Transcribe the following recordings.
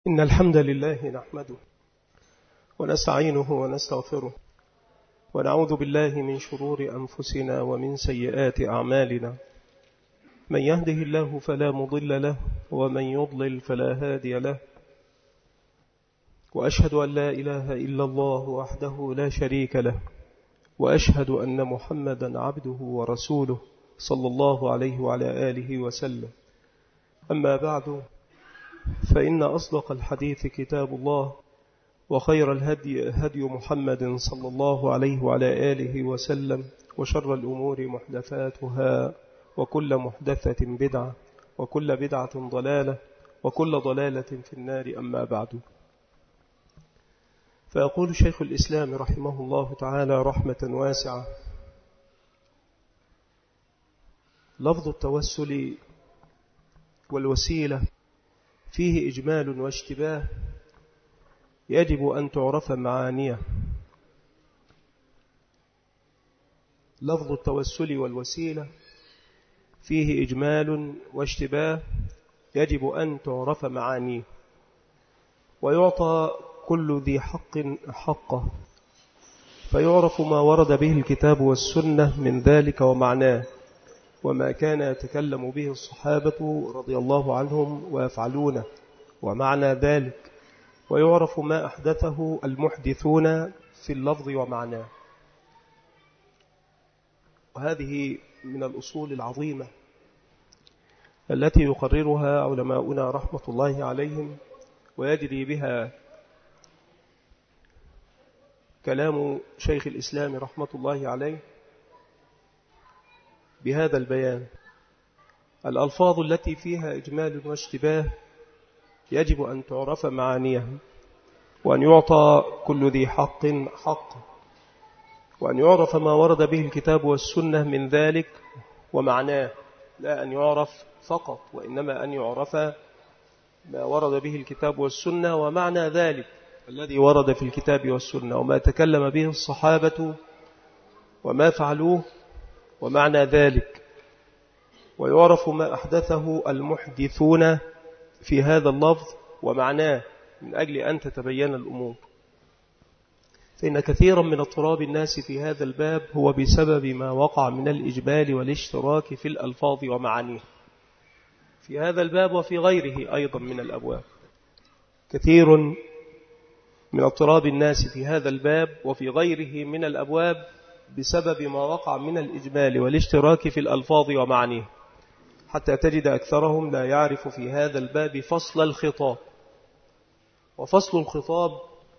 إن الحمد لله نحمده ونستعينه ونستغفره ونعوذ بالله من شرور أنفسنا ومن سيئات أعمالنا. من يهده الله فلا مضل له ومن يضلل فلا هادي له، وأشهد أن لا إله إلا الله وحده لا شريك له، وأشهد أن محمدا عبده ورسوله صلى الله عليه وعلى آله وسلم. أما بعد، فإن أصدق الحديث كتاب الله، وخير الهدي هدي محمد صلى الله عليه وعلى آله وسلم، وشر الأمور محدثاتها، وكل محدثة بدعة، وكل بدعة ضلالة، وكل ضلالة في النار. أما بعد، فيقول شيخ الإسلام رحمه الله تعالى رحمة واسعة: لفظ التوسل والوسيلة فيه إجمال واشتباه يجب أن تعرف معانيه. لفظ التوسل والوسيلة فيه إجمال واشتباه يجب أن تعرف معانيه، ويعطى كل ذي حق حقه، فيعرف ما ورد به الكتاب والسنة من ذلك ومعناه، وما كان يتكلم به الصحابة رضي الله عنهم ويفعلونه ومعنى ذلك، ويعرف ما أحدثه المحدثون في اللفظ ومعناه. وهذه من الأصول العظيمة التي يقررها علماؤنا رحمة الله عليهم، ويجري بها كلام شيخ الإسلام رحمة الله عليه بهذا البيان. الألفاظ التي فيها إجمال واشتباه يجب أن تعرف معانيها، وأن يعطى كل ذي حق حقه، وأن يعرف ما ورد به الكتاب والسنة من ذلك ومعناه، لا أن يعرف فقط، وإنما أن يعرف ما ورد به الكتاب والسنة ومعنى ذلك الذي ورد في الكتاب والسنة، وما تكلم به الصحابة وما فعلوه ومعنى ذلك، ويعرف ما أحدثه المحدثون في هذا اللفظ ومعناه، من أجل أن تتبين الأمور. فإن كثيرا من اضطراب الناس في هذا الباب هو بسبب ما وقع من الإجمال والاشتراك في الألفاظ ومعانيه في هذا الباب وفي غيره أيضا من الأبواب. كثير من اضطراب الناس في هذا الباب وفي غيره من الأبواب بسبب ما وقع من الإجمال والاشتراك في الألفاظ ومعانيه، حتى تجد أكثرهم لا يعرف في هذا الباب فصل الخطاب. وفصل الخطاب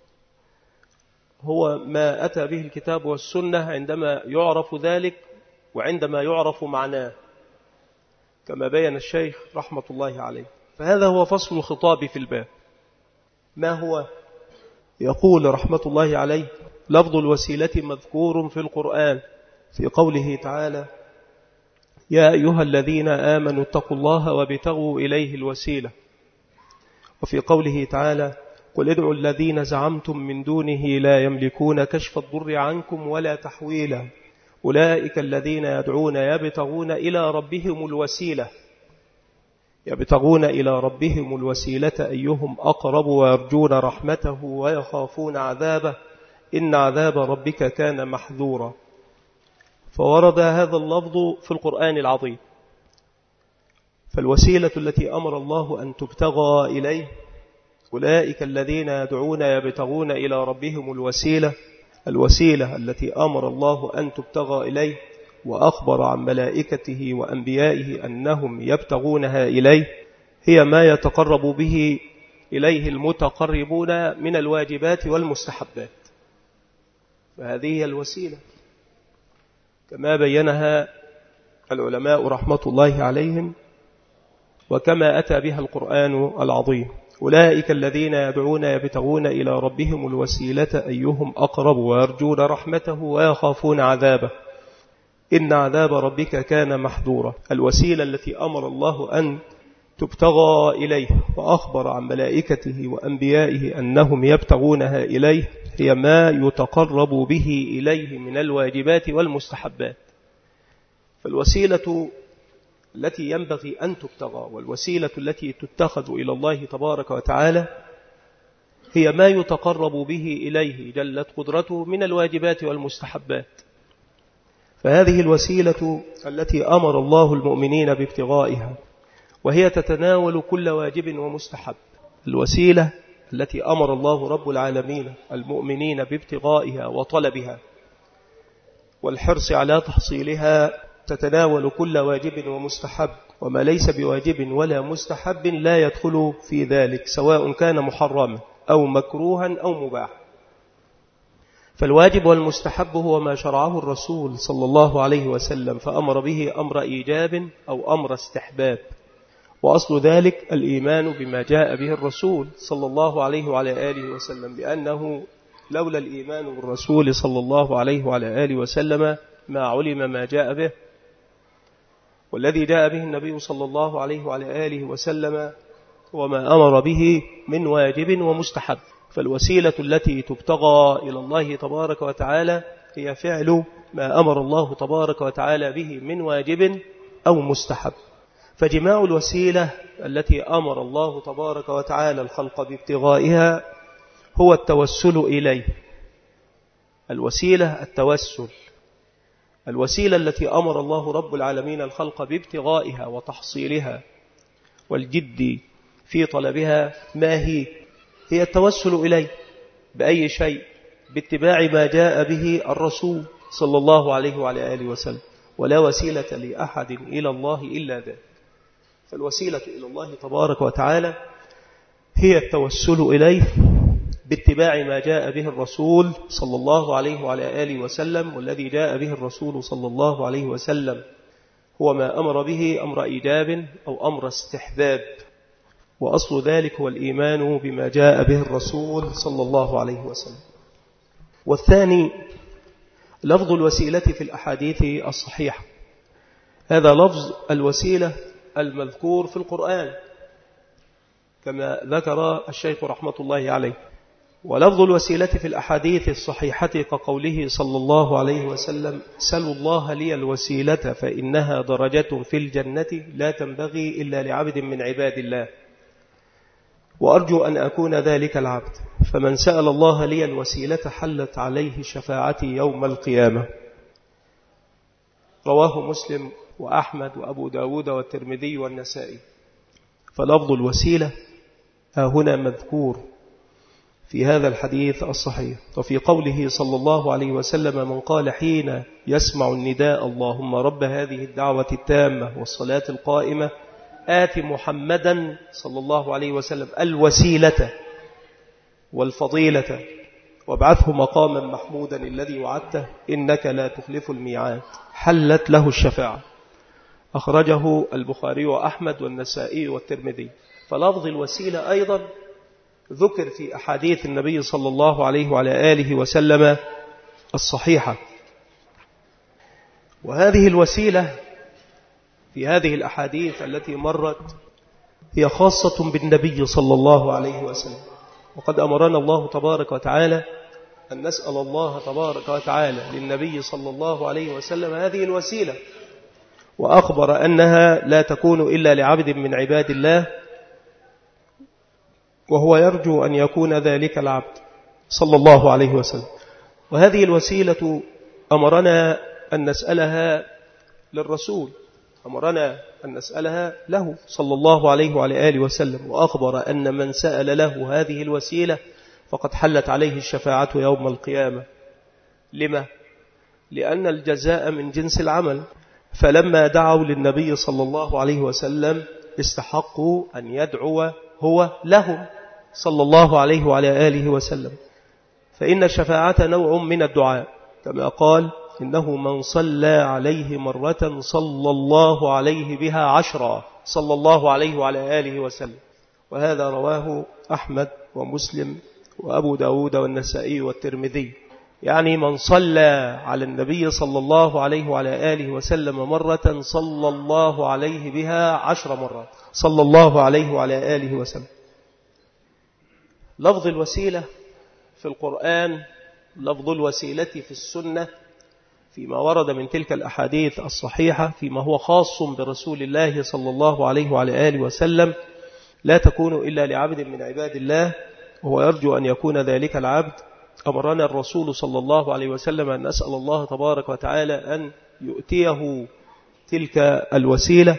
هو ما أتى به الكتاب والسنة عندما يعرف ذلك وعندما يعرف معناه، كما بين الشيخ رحمة الله عليه. فهذا هو فصل الخطاب في الباب. ما هو؟ يقول رحمة الله عليه: لفظ الوسيلة مذكور في القرآن في قوله تعالى: يا أيها الذين آمنوا اتقوا الله وابتغوا إليه الوسيلة. وفي قوله تعالى: قل ادعوا الذين زعمتم من دونه لا يملكون كشف الضر عنكم ولا تحويلا أولئك الذين يدعون يبتغون إلى ربهم الوسيلة. يبتغون إلى ربهم الوسيلة أيهم أقرب، ويرجون رحمته ويخافون عذابه إن عذاب ربك كان محذورا. فورد هذا اللفظ في القرآن العظيم. فالوسيلة التي أمر الله أن تبتغى إليه أولئك الذين يدعون يبتغون إلى ربهم الوسيلة، الوسيلة التي أمر الله أن تبتغى إليه، وأخبر عن ملائكته وأنبيائه أنهم يبتغونها إليه، هي ما يتقرب به إليه المتقربون من الواجبات والمستحبات. فهذه هي الوسيلة كما بينها العلماء رحمة الله عليهم، وكما أتى بها القرآن العظيم: أولئك الذين يدعون يبتغون إلى ربهم الوسيلة أيهم أقرب، ويرجون رحمته ويخافون عذابه إن عذاب ربك كان محذورا. الوسيلة التي أمر الله أن تبتغى إليه وأخبر عن ملائكته وأنبيائه أنهم يبتغونها إليه هي ما يتقرب به إليه من الواجبات والمستحبات. فالوسيلة التي ينبغي أن تبتغى والوسيلة التي تتخذ إلى الله تبارك وتعالى هي ما يتقرب به إليه جلت قدرته من الواجبات والمستحبات. فهذه الوسيلة التي أمر الله المؤمنين بابتغائها، وهي تتناول كل واجب ومستحب. الوسيلة التي أمر الله رب العالمين المؤمنين بابتغائها وطلبها والحرص على تحصيلها تتناول كل واجب ومستحب، وما ليس بواجب ولا مستحب لا يدخل في ذلك، سواء كان محرما أو مكروها أو مباحا. فالواجب والمستحب هو ما شرعه الرسول صلى الله عليه وسلم فأمر به أمر إيجاب أو أمر استحباب، وأصل ذلك الإيمان بما جاء به الرسول صلى الله عليه وعلى آله وسلم، لأنه لولا الإيمان بالرسول صلى الله عليه وعلى آله وسلم ما علم ما جاء به. والذي جاء به النبي صلى الله عليه وعلى آله وسلم وما أمر به من واجب ومستحب. فالوسيلة التي تبتغى إلى الله تبارك وتعالى هي فعل ما أمر الله تبارك وتعالى به من واجب أو مستحب. فجماع الوسيلة التي أمر الله تبارك وتعالى الخلق بابتغائها هو التوسل إليه. الوسيلة التوسل، الوسيلة التي أمر الله رب العالمين الخلق بابتغائها وتحصيلها والجد في طلبها ما هي التوسل إليه بأي شيء؟ باتباع ما جاء به الرسول صلى الله عليه وعلى آله وسلم، ولا وسيلة لأحد إلى الله إلا ذلك. فالوسيلة إلى الله تبارك وتعالى هي التوسل إليه باتباع ما جاء به الرسول صلى الله عليه وعلى آله وسلم، والذي جاء به الرسول صلى الله عليه وسلم هو ما أمر به أمر إيجاب أو أمر استحباب، وأصل ذلك هو الإيمان بما جاء به الرسول صلى الله عليه وسلم. والثاني لفظ الوسيلة في الأحاديث الصحيحة، هذا لفظ الوسيلة المذكور في القرآن كما ذكر الشيخ رحمة الله عليه. ولفظ الوسيلة في الأحاديث الصحيحة كقوله صلى الله عليه وسلم: سلوا الله لي الوسيلة فإنها درجة في الجنة لا تنبغي إلا لعبد من عباد الله، وأرجو أن أكون ذلك العبد، فمن سأل الله لي الوسيلة حلت عليه شفاعتي يوم القيامة. رواه مسلم وأحمد وأبو داود والترمذي والنسائي. فلفظ الوسيلة هنا مذكور في هذا الحديث الصحيح. وفي قوله صلى الله عليه وسلم: من قال حين يسمع النداء اللهم رب هذه الدعوة التامة والصلاة القائمة آت محمدا صلى الله عليه وسلم الوسيلة والفضيلة وابعثه مقاما محمودا الذي وعدته إنك لا تخلف الميعاد، حلت له الشفاعة. أخرجه البخاري وأحمد والنسائي والترمذي. فلفظ الوسيلة أيضا ذكر في أحاديث النبي صلى الله عليه وعلى آله وسلم الصحيحة. وهذه الوسيلة في هذه الأحاديث التي مرت هي خاصة بالنبي صلى الله عليه وسلم، وقد أمرنا الله تبارك وتعالى أن نسأل الله تبارك وتعالى للنبي صلى الله عليه وسلم هذه الوسيلة، وأخبر أنها لا تكون إلا لعبد من عباد الله، وهو يرجو أن يكون ذلك العبد صلى الله عليه وسلم. وهذه الوسيلة أمرنا أن نسألها للرسول، أمرنا أن نسألها له صلى الله عليه وعلى آله وسلم، وأخبر أن من سأل له هذه الوسيلة فقد حلت عليه الشفاعة يوم القيامة. لما؟ لأن الجزاء من جنس العمل. فلما دعوا للنبي صلى الله عليه وسلم استحقوا أن يدعو هو لهم صلى الله عليه وعلى آله وسلم. فإن الشفاعة نوع من الدعاء، كما قال: إنه من صلى عليه مرة صلى الله عليه بها 10 صلى الله عليه وعلى آله وسلم. وهذا رواه أحمد ومسلم وأبو داود والنسائي والترمذي. يعني من صلى على النبي صلى الله عليه وعلى آله وسلم مرة صلى الله عليه بها 10 مرات صلى الله عليه وعلى آله وسلم. لفظ الوسيلة في القرآن، لفظ الوسيلة في السنة، فيما ورد من تلك الأحاديث الصحيحة فيما هو خاص برسول الله صلى الله عليه وعلى آله وسلم، لا تكون إلا لعبد من عباد الله، وهو يرجو أن يكون ذلك العبد، أمرنا الرسول صلى الله عليه وسلم أن نسأل الله تبارك وتعالى أن يؤتيه تلك الوسيلة.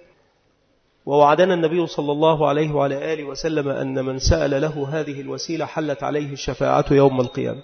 ووعدنا النبي صلى الله عليه وعلى آله وسلم أن من سأل له هذه الوسيلة حلت عليه الشفاعة يوم القيامة.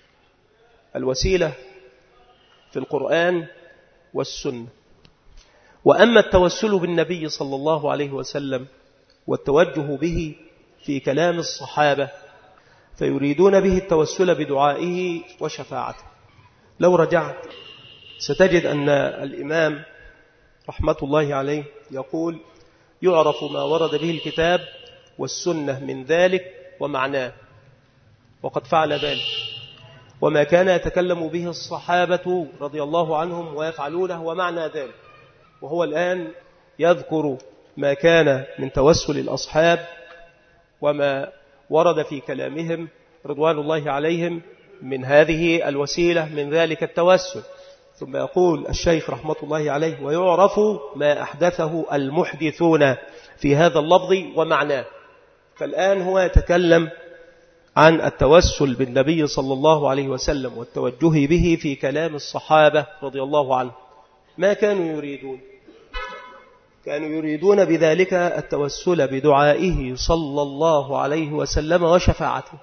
الوسيلة في القرآن والسنة. وأما التوسل بالنبي صلى الله عليه وسلم والتوجه به في كلام الصحابة فيريدون به التوسل بدعائه وشفاعته. لو رجعت ستجد أن الإمام رحمة الله عليه يقول: يعرف ما ورد به الكتاب والسنة من ذلك ومعناه، وقد فعل ذلك، وما كان يتكلم به الصحابة رضي الله عنهم ويفعلونه ومعنى ذلك. وهو الآن يذكر ما كان من توسل الأصحاب وما ورد في كلامهم رضوان الله عليهم من هذه الوسيلة من ذلك التوسل. ثم يقول الشيخ رحمة الله عليه: ويعرف ما أحدثه المحدثون في هذا اللفظ ومعناه. فالآن هو يتكلم عن التوسل بالنبي صلى الله عليه وسلم والتوجه به في كلام الصحابة رضي الله عنهم. ما كانوا يريدون؟ كانوا يريدون بذلك التوسل بدعائه صلى الله عليه وسلم وشفاعته.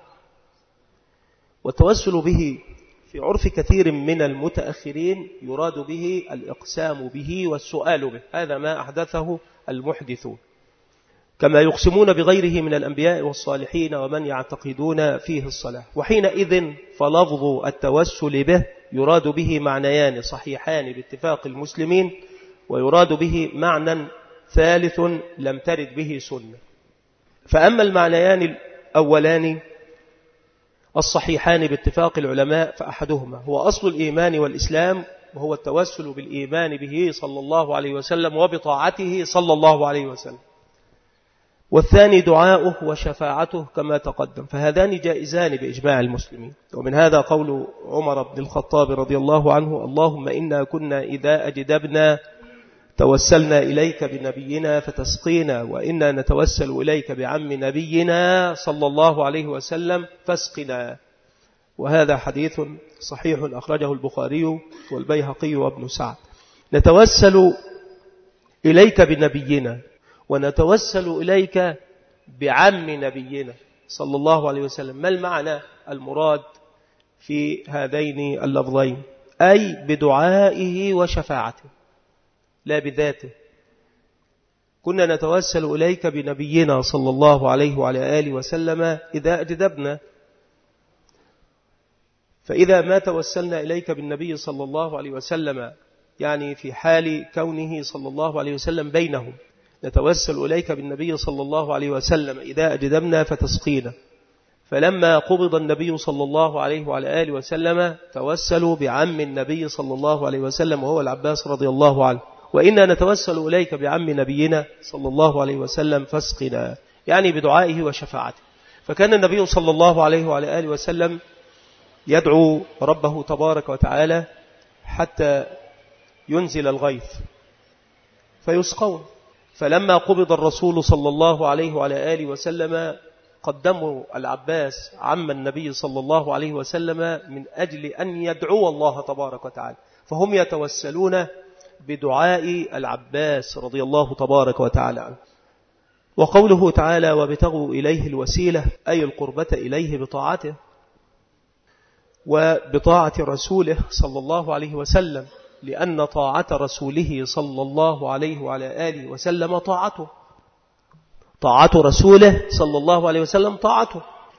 والتوسل به في عرف كثير من المتأخرين يراد به الإقسام به والسؤال به، هذا ما أحدثه المحدثون، كما يقسمون بغيره من الأنبياء والصالحين ومن يعتقدون فيه الصلاح. وحينئذ فلفظ التوسل به يراد به معنيان صحيحان باتفاق المسلمين، ويراد به معنى ثالث لم ترد به سنة. فأما المعنيان الأولان الصحيحان باتفاق العلماء فأحدهما هو أصل الإيمان والإسلام، وهو التوسل بالإيمان به صلى الله عليه وسلم وبطاعته صلى الله عليه وسلم. والثاني دعاؤه وشفاعته كما تقدم، فهذان جائزان بإجماع المسلمين. ومن هذا قول عمر بن الخطاب رضي الله عنه: اللهم إنا كنا إذا أجدبنا توسلنا إليك بنبينا فتسقينا، وإنا نتوسل إليك بعم نبينا صلى الله عليه وسلم فاسقنا. وهذا حديث صحيح أخرجه البخاري والبيهقي وابن سعد. نتوسل إليك بنبينا ونتوسل إليك بعم نبينا صلى الله عليه وسلم. ما المعنى المراد في هذين اللفظين؟ أي بدعائه وشفاعته لا بذاته. كنا نتوسل إليك بنبينا صلى الله عليه وعلى آله وسلم إذا أجدبنا، فإذا ما توسلنا إليك بالنبي صلى الله عليه وسلم يعني في حال كونه صلى الله عليه وسلم بينهم، نتوسل إليك بالنبي صلى الله عليه وسلم إذا أجدبنا فتسقينا. فلما قبض النبي صلى الله عليه وعلى آله وسلم توسلوا بعم النبي صلى الله عليه وسلم وهو العباس رضي الله عنه، وإنا نتوسل إليك بعم نبينا صلى الله عليه وسلم فاسقنا، يعني بدعائه وشفاعته. فكان النبي صلى الله عليه وعلى آله وسلم يدعو ربه تبارك وتعالى حتى ينزل الغيث فيسقون. فلما قبض الرسول صلى الله عليه وعلى آله وسلم قدموا العباس عم النبي صلى الله عليه وسلم من أجل أن يدعو الله تبارك وتعالى، فهم يتوسلون بدعاء العباس رضي الله تبارك وتعالى عنه. وقوله تعالى: وابتغوا إليه الوسيلة أي القربة إليه بطاعته وبطاعة رسوله صلى الله عليه وسلم، لأن طاعة رسوله صلى الله عليه وعلى آله وسلم طاعته، طاعة رسوله صلى الله عليه وسلم طاعته.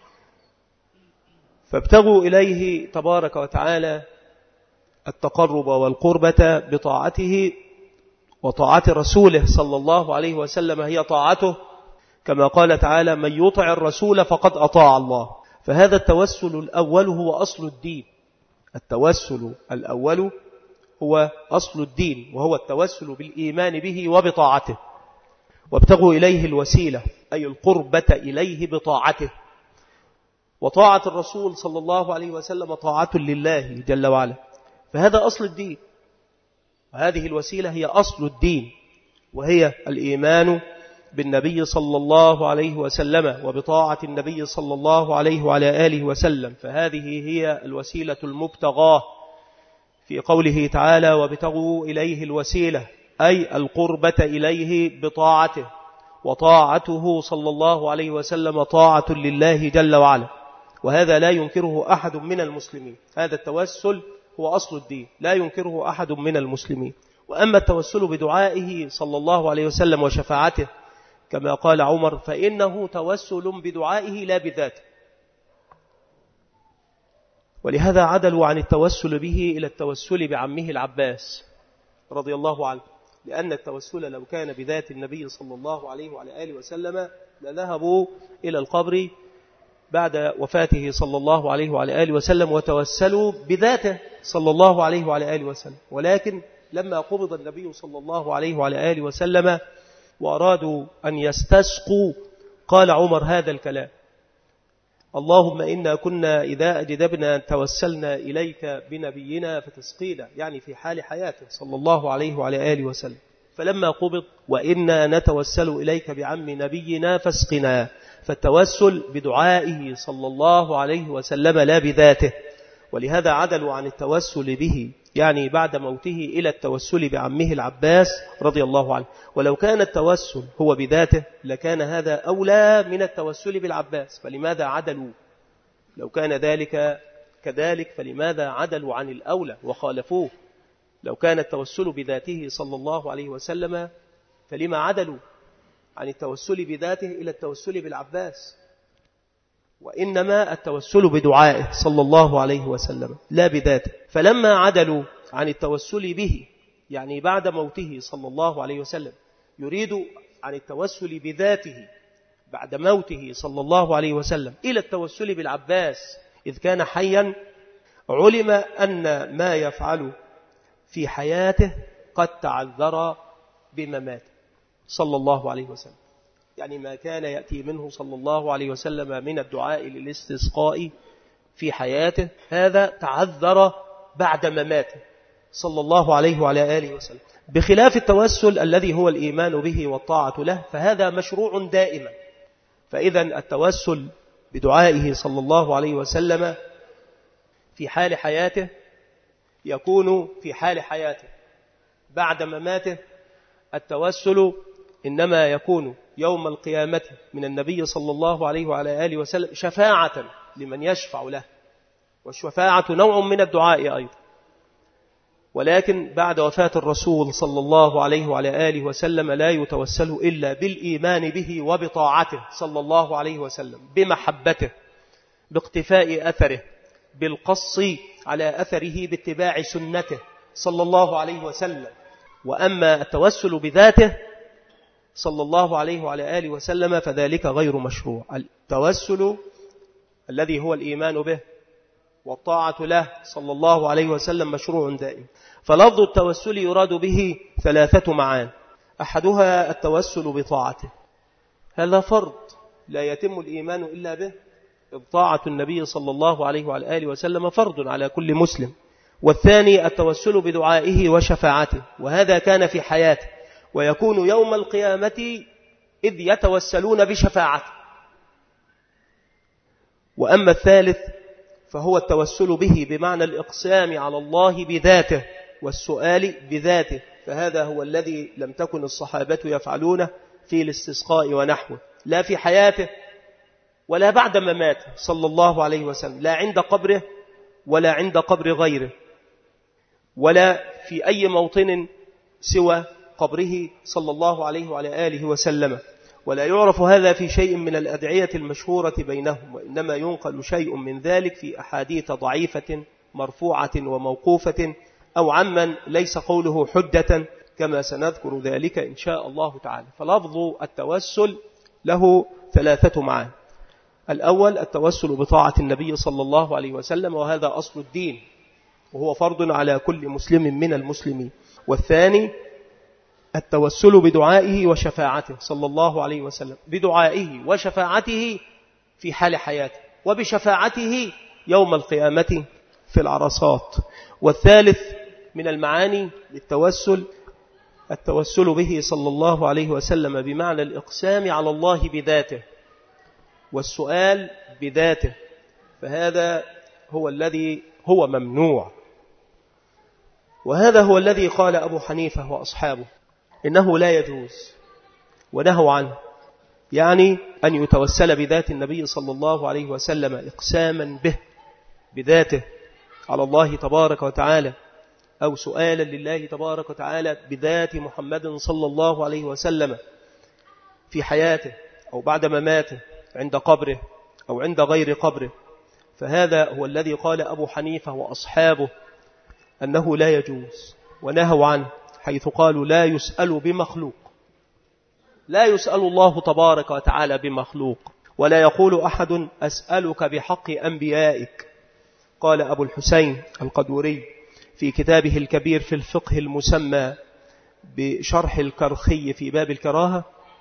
فابتغوا إليه تبارك وتعالى التقرب والقربة بطاعته، وطاعة رسوله صلى الله عليه وسلم هي طاعته، كما قال تعالى: من يطع الرسول فقد أطاع الله. فهذا التوسل الأول هو أصل الدين. التوسل الأول هو أصل الدين، وهو التوسل بالإيمان به وبطاعته. وابتغوا إليه الوسيلة أي القربة إليه بطاعته. وطاعة الرسول صلى الله عليه وسلم طاعة لله جل وعلا، فهذا أصل الدين، وهذه الوسيلة هي أصل الدين، وهي الإيمان بالنبي صلى الله عليه وسلم وبطاعة النبي صلى الله عليه وعلى آله وسلم، فهذه هي الوسيلة المبتغاة في قوله تعالى وابتغوا إليه الوسيلة، أي القربة إليه بطاعته، وطاعته صلى الله عليه وسلم طاعة لله جل وعلا، وهذا لا ينكره أحد من المسلمين. هذا التوسل هو أصل الدين، لا ينكره أحد من المسلمين. وأما التوسل بدعائه صلى الله عليه وسلم وشفاعته كما قال عمر فإنه توسل بدعائه لا بذاته، ولهذا عدلوا عن التوسل به إلى التوسل بعمه العباس رضي الله عنه، لأن التوسل لو كان بذات النبي صلى الله عليه وعلى آله وسلم لذهبوا إلى القبر بعد وفاته صلى الله عليه وعلى آله وسلم وتوسلوا بذاته صلى الله عليه وعلى آله وسلم. ولكن لما قبض النبي صلى الله عليه وعلى آله وسلم وأرادوا أن يستسقوا قال عمر هذا الكلام: اللهم إنا كنا إذا أجدبنا توسلنا إليك بنبينا فتسقينا، يعني في حال حياته صلى الله عليه وعلى آله وسلم. فلما قبض وإنا نتوسل إليك بعم نبينا فاسقنا، فالتوسل بدعائه صلى الله عليه وسلم لا بذاته، ولهذا عدلوا عن التوسل به يعني بعد موته إلى التوسل بعمه العباس رضي الله عنه. ولو كان التوسل هو بذاته لكان هذا أولى من التوسل بالعباس، فلماذا عدلوا؟ لو كان ذلك كذلك فلماذا عدلوا عن الأولى وخالفوه؟ لو كان التوسل بذاته صلى الله عليه وسلم فلما عدلوا عن التوسل بذاته إلى التوسل بالعباس؟ وإنما التوسل بدعائه صلى الله عليه وسلم لا بذاته. فلما عدلوا عن التوسل به يعني بعد موته صلى الله عليه وسلم يريد عن التوسل بذاته بعد موته صلى الله عليه وسلم إلى التوسل بالعباس إذ كان حيا، علم أن ما يفعل في حياته قد تعذر بمماته صلى الله عليه وسلم، يعني ما كان يأتي منه صلى الله عليه وسلم من الدعاء للاستسقاء في حياته هذا تعذر بعد مماته صلى الله عليه وعلى آله وسلم، بخلاف التوسل الذي هو الإيمان به والطاعة له فهذا مشروع دائما. فإذا التوسل بدعائه صلى الله عليه وسلم في حال حياته يكون في حال حياته، بعد مماته التوسل إنما يكون يوم القيامة من النبي صلى الله عليه وعلى آله وسلم شفاعة لمن يشفع له، والشفاعة نوع من الدعاء أيضا، ولكن بعد وفاة الرسول صلى الله عليه وعلى آله وسلم لا يتوسل إلا بالإيمان به وبطاعته صلى الله عليه وسلم، بمحبته، باقتفاء أثره، بالقص على أثره، باتباع سنته صلى الله عليه وسلم. وأما التوسل بذاته صلى الله عليه وعلى آله وسلم فذلك غير مشروع. التوسل الذي هو الإيمان به والطاعة له صلى الله عليه وسلم مشروع دائم. فلفظ التوسل يراد به ثلاثة معان: أحدها التوسل بطاعته، هذا فرض لا يتم الإيمان إلا به، إذ طاعة النبي صلى الله عليه وعلى آله وسلم فرض على كل مسلم. والثاني التوسل بدعائه وشفاعته، وهذا كان في حياته، ويكون يوم القيامة إذ يتوسلون بشفاعته. وأما الثالث فهو التوسل به بمعنى الإقسام على الله بذاته والسؤال بذاته، فهذا هو الذي لم تكن الصحابة يفعلونه في الاستسقاء ونحوه، لا في حياته ولا بعد مماته صلى الله عليه وسلم، لا عند قبره ولا عند قبر غيره ولا في أي موطن سوى قبره صلى الله عليه وعلى آله وسلم. ولا يعرف هذا في شيء من الأدعية المشهورة بينهم، وإنما ينقل شيء من ذلك في أحاديث ضعيفة مرفوعة وموقوفة أو عمن ليس قوله حجة كما سنذكر ذلك إن شاء الله تعالى. فلفظ التوسل له ثلاثة معان: الأول التوسل بطاعة النبي صلى الله عليه وسلم، وهذا أصل الدين وهو فرض على كل مسلم من المسلمين. والثاني التوسل بدعائه وشفاعته صلى الله عليه وسلم، بدعائه وشفاعته في حال حياته، وبشفاعته يوم القيامة في العرصات. والثالث من المعاني للتوسل التوسل به صلى الله عليه وسلم بمعنى الإقسام على الله بذاته والسؤال بذاته، فهذا هو الذي هو ممنوع. وهذا هو الذي قال أبو حنيفة وأصحابه إنه لا يجوز ونهوا عنه، يعني أن يتوسل بذات النبي صلى الله عليه وسلم إقساما به بذاته على الله تبارك وتعالى، أو سؤالا لله تبارك وتعالى بذات محمد صلى الله عليه وسلم في حياته أو بعد مماته عند قبره أو عند غير قبره. فهذا هو الذي قال أبو حنيفة وأصحابه أنه لا يجوز ونهوا عنه، حيث قالوا لا يسأل بمخلوق، لا يسأل الله تبارك وتعالى بمخلوق، ولا يقول أحد أسألك بحق أنبيائك. قال أبو الحسين القدوري في كتابه الكبير في الفقه المسمى بشرح الكرخي في باب الكراهة،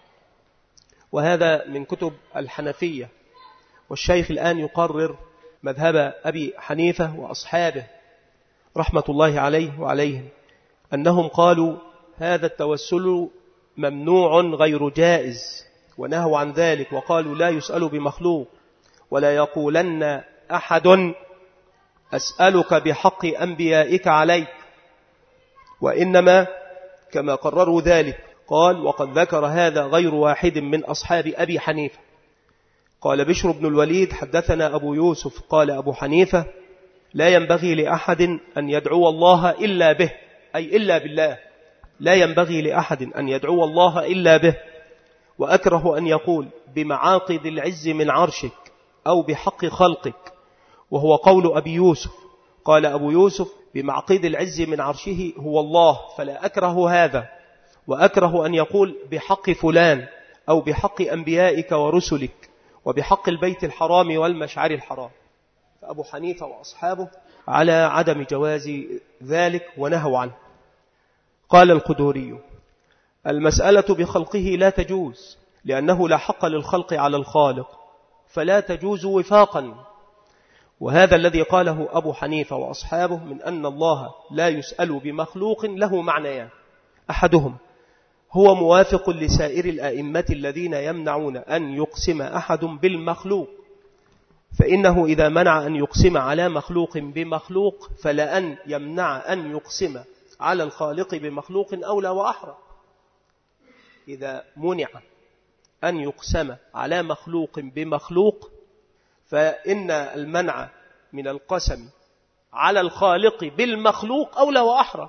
وهذا من كتب الحنفية، والشيخ الآن يقرر مذهب أبي حنيفة وأصحابه رحمة الله عليه وعليهم، أنهم قالوا هذا التوسل ممنوع غير جائز ونهوا عن ذلك، وقالوا لا يسأل بمخلوق، ولا يقولن أحد أسألك بحق أنبيائك عليك، وإنما كما قرروا ذلك قال وقد ذكر هذا غير واحد من أصحاب أبي حنيفة. قال بشر بن الوليد حدثنا أبو يوسف قال أبو حنيفة لا ينبغي لأحد أن يدعو الله إلا به، أي إلا بالله، لا ينبغي لأحد أن يدعو الله إلا به، وأكره أن يقول بمعاقد العز من عرشك أو بحق خلقك، وهو قول أبي يوسف. قال أبو يوسف بمعقد العز من عرشه هو الله، فلا أكره هذا، وأكره أن يقول بحق فلان أو بحق أنبيائك ورسلك وبحق البيت الحرام والمشعر الحرام. فأبو حنيفة وأصحابه على عدم جواز ذلك ونهوا عنه. قال القدوري المسألة بخلقه لا تجوز، لأنه لا حق للخلق على الخالق، فلا تجوز وفاقا. وهذا الذي قاله أبو حنيفة وأصحابه من أن الله لا يسأل بمخلوق له معنيان: أحدهم هو موافق لسائر الأئمة الذين يمنعون أن يقسم أحد بالمخلوق، فإنه إذا منع أن يقسم على مخلوق بمخلوق فلأن يمنع أن يقسم على الخالق بمخلوق أولى وأحرى. إذا منع أن يقسم على مخلوق بمخلوق فإن المنع من القسم على الخالق بالمخلوق أولى وأحرى.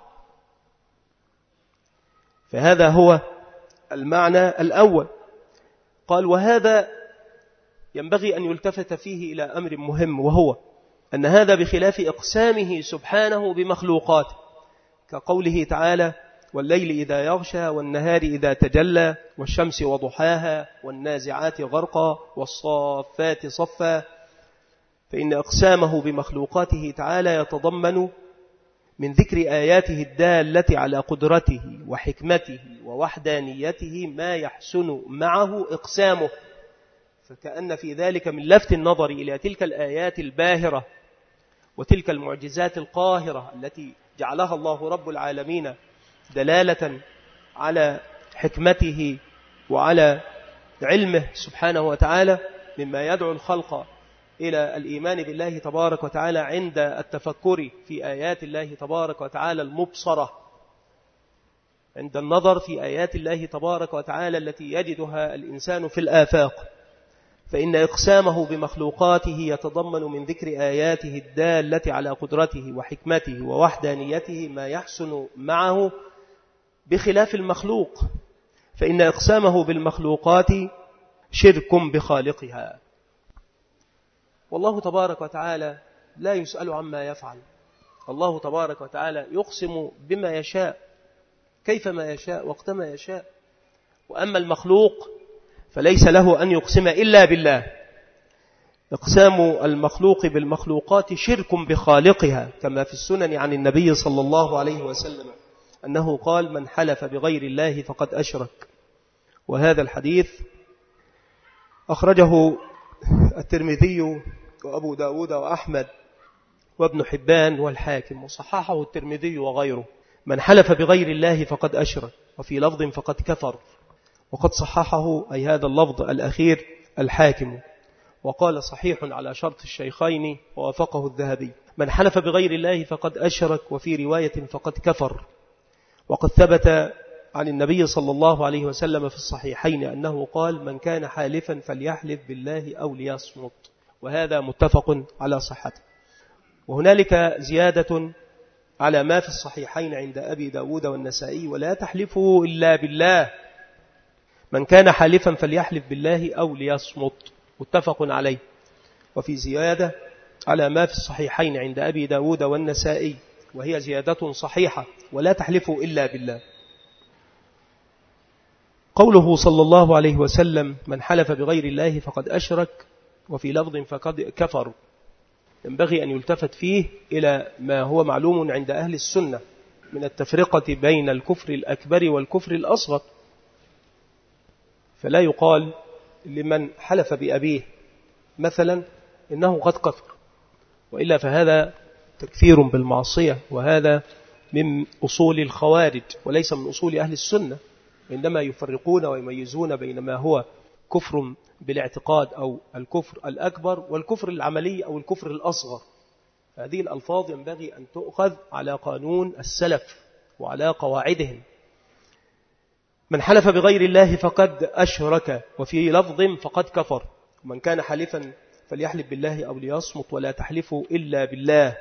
فهذا هو المعنى الأول. قال وهذا ينبغي أن يلتفت فيه إلى أمر مهم، وهو أن هذا بخلاف إقسامه سبحانه بمخلوقاته، كقوله تعالى والليل إذا يغشى والنهار إذا تجلى والشمس وضحاها والنازعات غرقا والصافات صفا. فإن إقسامه بمخلوقاته تعالى يتضمن من ذكر آياته الدالة على قدرته وحكمته ووحدانيته ما يحسن معه إقسامه، فكأن في ذلك من لفت النظر إلى تلك الآيات الباهرة وتلك المعجزات القاهرة التي جعلها الله رب العالمين دلالة على حكمته وعلى علمه سبحانه وتعالى، مما يدعو الخلق إلى الإيمان بالله تبارك وتعالى عند التفكر في آيات الله تبارك وتعالى المبصرة، عند النظر في آيات الله تبارك وتعالى التي يجدها الإنسان في الآفاق. فإن إقسامه بمخلوقاته يتضمن من ذكر آياته الدالة على قدرته وحكمته ووحدانيته ما يحسن معه بخلاف المخلوق، فإن إقسامه بالمخلوقات شرك بخالقها. والله تبارك وتعالى لا يسأل عما يفعل، الله تبارك وتعالى يقسم بما يشاء كيفما يشاء وقتما يشاء. وأما المخلوق فليس له أن يقسم إلا بالله. إقسام المخلوق بالمخلوقات شرك بخالقها، كما في السنن عن النبي صلى الله عليه وسلم أنه قال من حلف بغير الله فقد أشرك. وهذا الحديث أخرجه الترمذي وأبو داود وأحمد وابن حبان والحاكم، وصححه الترمذي وغيره من حلف بغير الله فقد أشرك، وفي لفظ فقد كفر، وقد صححه أي هذا اللفظ الأخير الحاكم، وقال صحيح على شرط الشيخين ووافقه الذهبي. من حلف بغير الله فقد أشرك، وفي رواية فقد كفر. وقد ثبت عن النبي صلى الله عليه وسلم في الصحيحين أنه قال: من كان حالفا فليحلف بالله أو ليصمت، وهذا متفق على صحته. وهنالك زيادة على ما في الصحيحين عند أبي داود والنسائي: ولا تحلفوا إلا بالله، من كان حالفا فليحلف بالله أو ليصمت، متفق عليه. وفي زيادة على ما في الصحيحين عند أبي داود والنسائي، وهي زيادة صحيحة: ولا تحلفوا إلا بالله. قوله صلى الله عليه وسلم: من حلف بغير الله فقد أشرك، وفي لفظ فقد كفر، ينبغي أن يلتفت فيه إلى ما هو معلوم عند أهل السنة من التفرقة بين الكفر الأكبر والكفر الأصغر. فلا يقال لمن حلف بأبيه مثلا إنه قد كفر، وإلا فهذا تكفير بالمعصية، وهذا من أصول الخوارج وليس من أصول أهل السنة، عندما يفرقون ويميزون بين ما هو كفر بالاعتقاد أو الكفر الأكبر والكفر العملي أو الكفر الأصغر. هذه الألفاظ ينبغي أن تؤخذ على قانون السلف وعلى قواعدهم. من حلف بغير الله فقد أشرك، وفي لفظ فقد كفر. ومن كان حلفا فليحلف بالله أو ليصمت، ولا تحلفوا إلا بالله.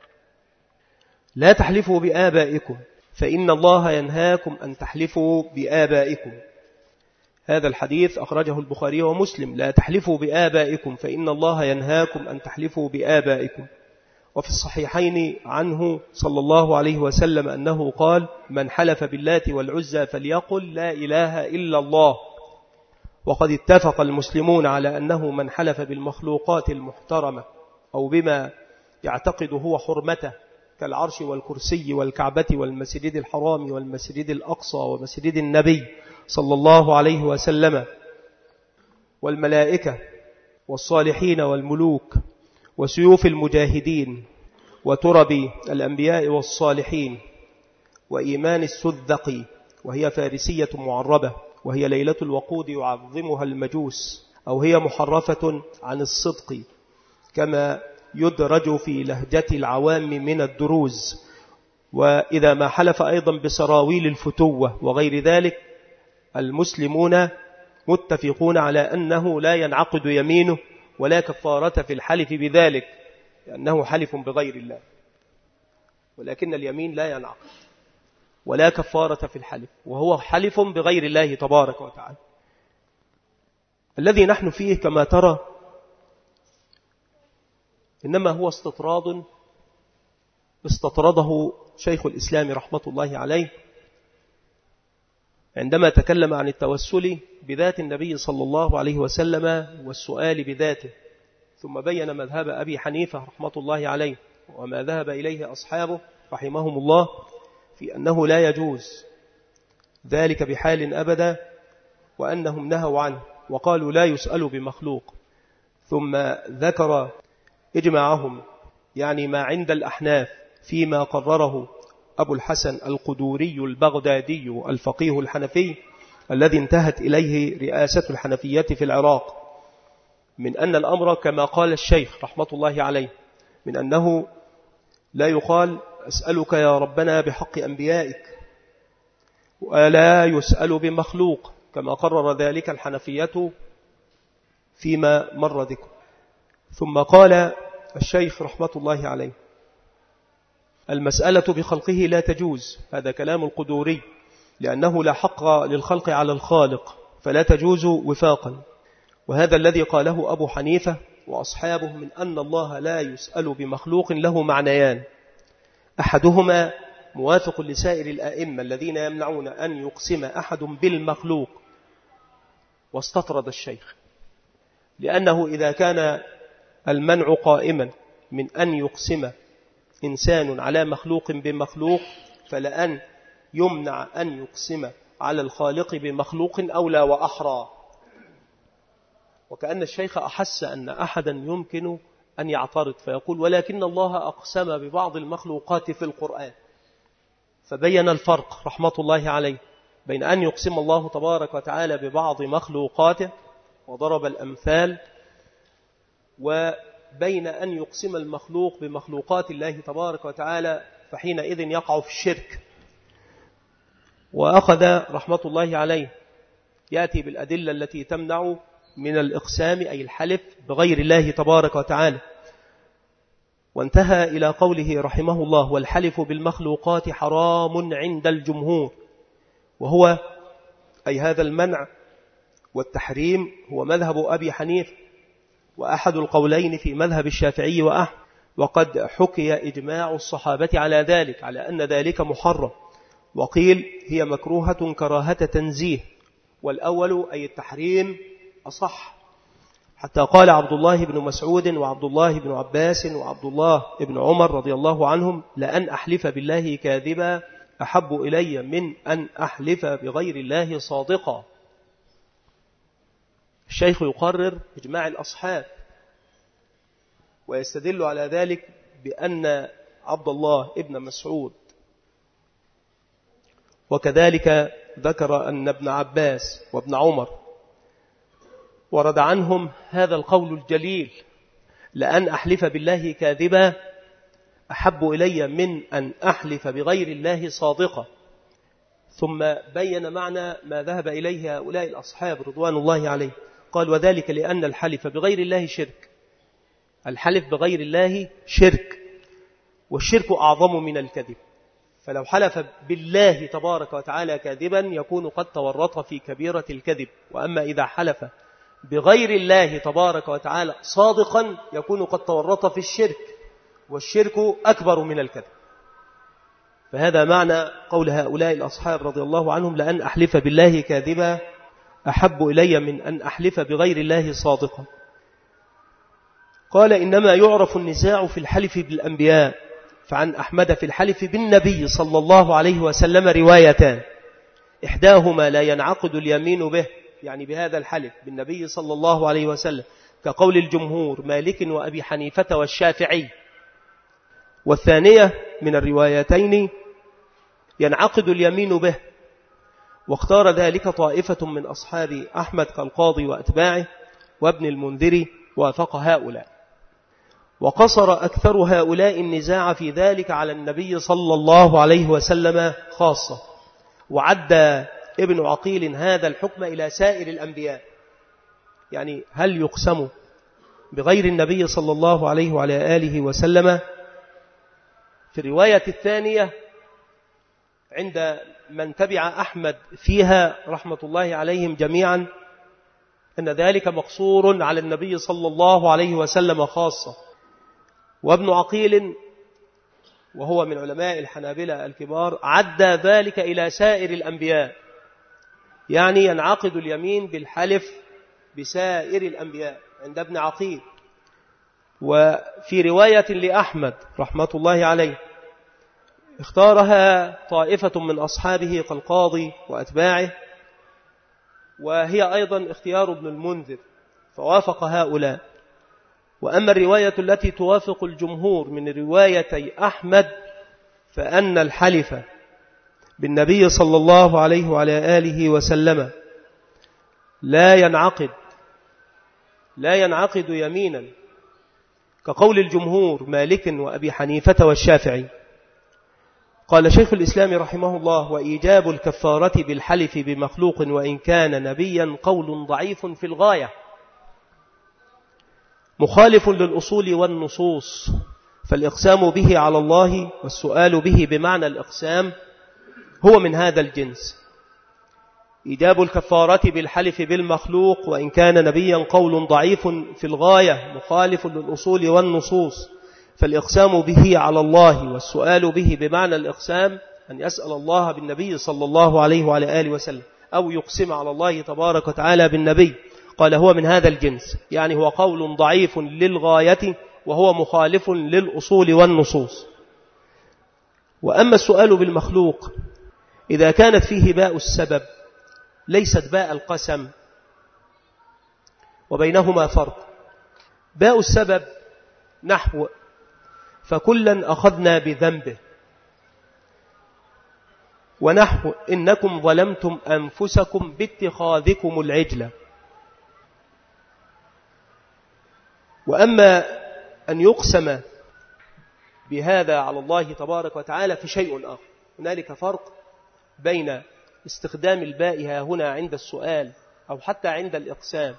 لا تحلفوا بآبائكم فإن الله ينهاكم أن تحلفوا بآبائكم. هذا الحديث أخرجه البخاري ومسلم: لا تحلفوا بآبائكم فإن الله ينهاكم أن تحلفوا بآبائكم. وفي الصحيحين عنه صلى الله عليه وسلم أنه قال: من حلف باللات والعزى فليقل لا إله إلا الله. وقد اتفق المسلمون على أنه من حلف بالمخلوقات المحترمة أو بما يعتقد هو حرمته كالعرش والكرسي والكعبة والمسجد الحرام والمسجد الأقصى ومسجد النبي صلى الله عليه وسلم والملائكة والصالحين والملوك وسيوف المجاهدين وترب الأنبياء والصالحين وإيمان السذق، وهي فارسية معربة، وهي ليلة الوقود يعظمها المجوس، أو هي محرفة عن الصدق كما يدرج في لهجة العوام من الدروز. وإذا ما حلف أيضا بسراويل الفتوة وغير ذلك، المسلمون متفقون على أنه لا ينعقد يمينه ولا كفارة في الحلف بذلك، لأنه حلف بغير الله. ولكن اليمين لا ينعقد ولا كفارة في الحلف، وهو حلف بغير الله تبارك وتعالى. الذي نحن فيه كما ترى إنما هو استطراد استطرده شيخ الإسلام رحمة الله عليه عندما تكلم عن التوسل بذات النبي صلى الله عليه وسلم والسؤال بذاته، ثم بين مذهب أبي حنيفة رحمة الله عليه وما ذهب إليه أصحابه رحمهم الله في أنه لا يجوز ذلك بحال أبدا، وأنهم نهوا عنه وقالوا لا يسأل بمخلوق. ثم ذكر إجماعهم، يعني ما عند الأحناف، فيما قرره أبو الحسن القدوري البغدادي الفقيه الحنفي الذي انتهت إليه رئاسة الحنفية في العراق، من أن الأمر كما قال الشيخ رحمة الله عليه، من أنه لا يقال أسألك يا ربنا بحق أنبيائك، ولا يسأل بمخلوق كما قرر ذلك الحنفية فيما مر ذكر. ثم قال الشيخ رحمة الله عليه: المسألة بخلقه لا تجوز، هذا كلام القدوري، لأنه لا حق للخلق على الخالق فلا تجوز وفاقا. وهذا الذي قاله أبو حنيفة وأصحابه من أن الله لا يسأل بمخلوق له معنيان: أحدهما موافق لسائر الآئمة الذين يمنعون أن يقسم أحد بالمخلوق، واستطرد الشيخ، لأنه إذا كان المنع قائما من أن يقسم إنسان على مخلوق بمخلوق، فلأن يمنع أن يقسم على الخالق بمخلوق أولى وأحرى. وكأن الشيخ أحس أن أحدا يمكن أن يعترض فيقول: ولكن الله أقسم ببعض المخلوقات في القرآن. فبين الفرق رحمة الله عليه بين أن يقسم الله تبارك وتعالى ببعض مخلوقاته وضرب الأمثال، وبين أن يقسم المخلوق بمخلوقات الله تبارك وتعالى، فحينئذ يقع في الشرك. وأخذ رحمة الله عليه يأتي بالأدلة التي تمنع من الإقسام أي الحلف بغير الله تبارك وتعالى، وانتهى إلى قوله رحمه الله: والحلف بالمخلوقات حرام عند الجمهور. وهو أي هذا المنع والتحريم هو مذهب أبي حنيفة، وأحد القولين في مذهب الشافعي وأحمد، وقد حكي إجماع الصحابة على ذلك، على أن ذلك محرم، وقيل هي مكروهة كراهة تنزيه، والأول أي التحريم أصح، حتى قال عبد الله بن مسعود وعبد الله بن عباس وعبد الله بن عمر رضي الله عنهم: لأن أحلف بالله كاذبا أحب إلي من أن أحلف بغير الله صادقا. الشيخ يقرر إجماع الأصحاب، ويستدل على ذلك بأن عبد الله بن مسعود وكذلك ذكر أن ابن عباس وابن عمر ورد عنهم هذا القول الجليل: لأن أحلف بالله كاذبا أحب إلي من أن أحلف بغير الله صادقا. ثم بين معنى ما ذهب إليه هؤلاء الأصحاب رضوان الله عليه، قال: وذلك لأن الحلف بغير الله شرك. الحلف بغير الله شرك، والشرك أعظم من الكذب، فلو حلف بالله تبارك وتعالى كاذبا يكون قد تورط في كبيرة الكذب، وأما إذا حلف بغير الله تبارك وتعالى صادقا يكون قد تورط في الشرك، والشرك أكبر من الكذب. فهذا معنى قول هؤلاء الأصحاب رضي الله عنهم: لأن أحلف بالله كاذبا أحب إلي من أن أحلف بغير الله صادقا. قال: إنما يعرف النزاع في الحلف بالأنبياء، فعن أحمد في الحلف بالنبي صلى الله عليه وسلم روايتان، إحداهما لا ينعقد اليمين به، يعني بهذا الحلف بالنبي صلى الله عليه وسلم، كقول الجمهور مالك وأبي حنيفة والشافعي، والثانية من الروايتين ينعقد اليمين به، واختار ذلك طائفة من أصحاب أحمد كالقاضي وأتباعه وابن المنذر، وافق هؤلاء. وقصر أكثر هؤلاء النزاع في ذلك على النبي صلى الله عليه وسلم خاصة، وعد ابن عقيل هذا الحكم إلى سائر الأنبياء، يعني هل يقسم بغير النبي صلى الله عليه وعلى آله وسلم؟ في الرواية الثانية عند من تبع أحمد فيها رحمة الله عليهم جميعا أن ذلك مقصور على النبي صلى الله عليه وسلم خاصة. وابن عقيل وهو من علماء الحنابلة الكبار عد ذلك إلى سائر الأنبياء، يعني ينعقد اليمين بالحلف بسائر الأنبياء عند ابن عقيل. وفي رواية لأحمد رحمة الله عليه اختارها طائفة من أصحابه كالقاضي وأتباعه، وهي أيضا اختيار ابن المنذر، فوافق هؤلاء. وأما الرواية التي توافق الجمهور من روايتي أحمد فأن الحلف بالنبي صلى الله عليه وعلى آله وسلم لا ينعقد يمينا، كقول الجمهور مالك وأبي حنيفة والشافعي. قال شيخ الإسلام رحمه الله: وإيجاب الكفارة بالحلف بمخلوق وإن كان نبيا قول ضعيف في الغاية، مخالف للأصول والنصوص، فالإقسام به على الله والسؤال به بمعنى الإقسام هو من هذا الجنس. إيجاب الكفارة بالحلف بالمخلوق وإن كان نبيا قول ضعيف في الغاية، مخالف للأصول والنصوص، فالإقسام به على الله والسؤال به بمعنى الإقسام أن يسأل الله بالنبي صلى الله عليه وعلى آله وسلم، أو يقسم على الله تبارك وتعالى بالنبي. قال هو من هذا الجنس، يعني هو قول ضعيف للغاية وهو مخالف للأصول والنصوص. وأما السؤال بالمخلوق إذا كانت فيه باء السبب ليست باء القسم، وبينهما فرق. باء السبب نحو فكلا أخذنا بذنبه، ونحو إنكم ظلمتم أنفسكم باتخاذكم العجلة. وأما أن يقسم بهذا على الله تبارك وتعالى في شيء آخر. هنالك فرق بين استخدام الباء هنا عند السؤال أو حتى عند الإقسام،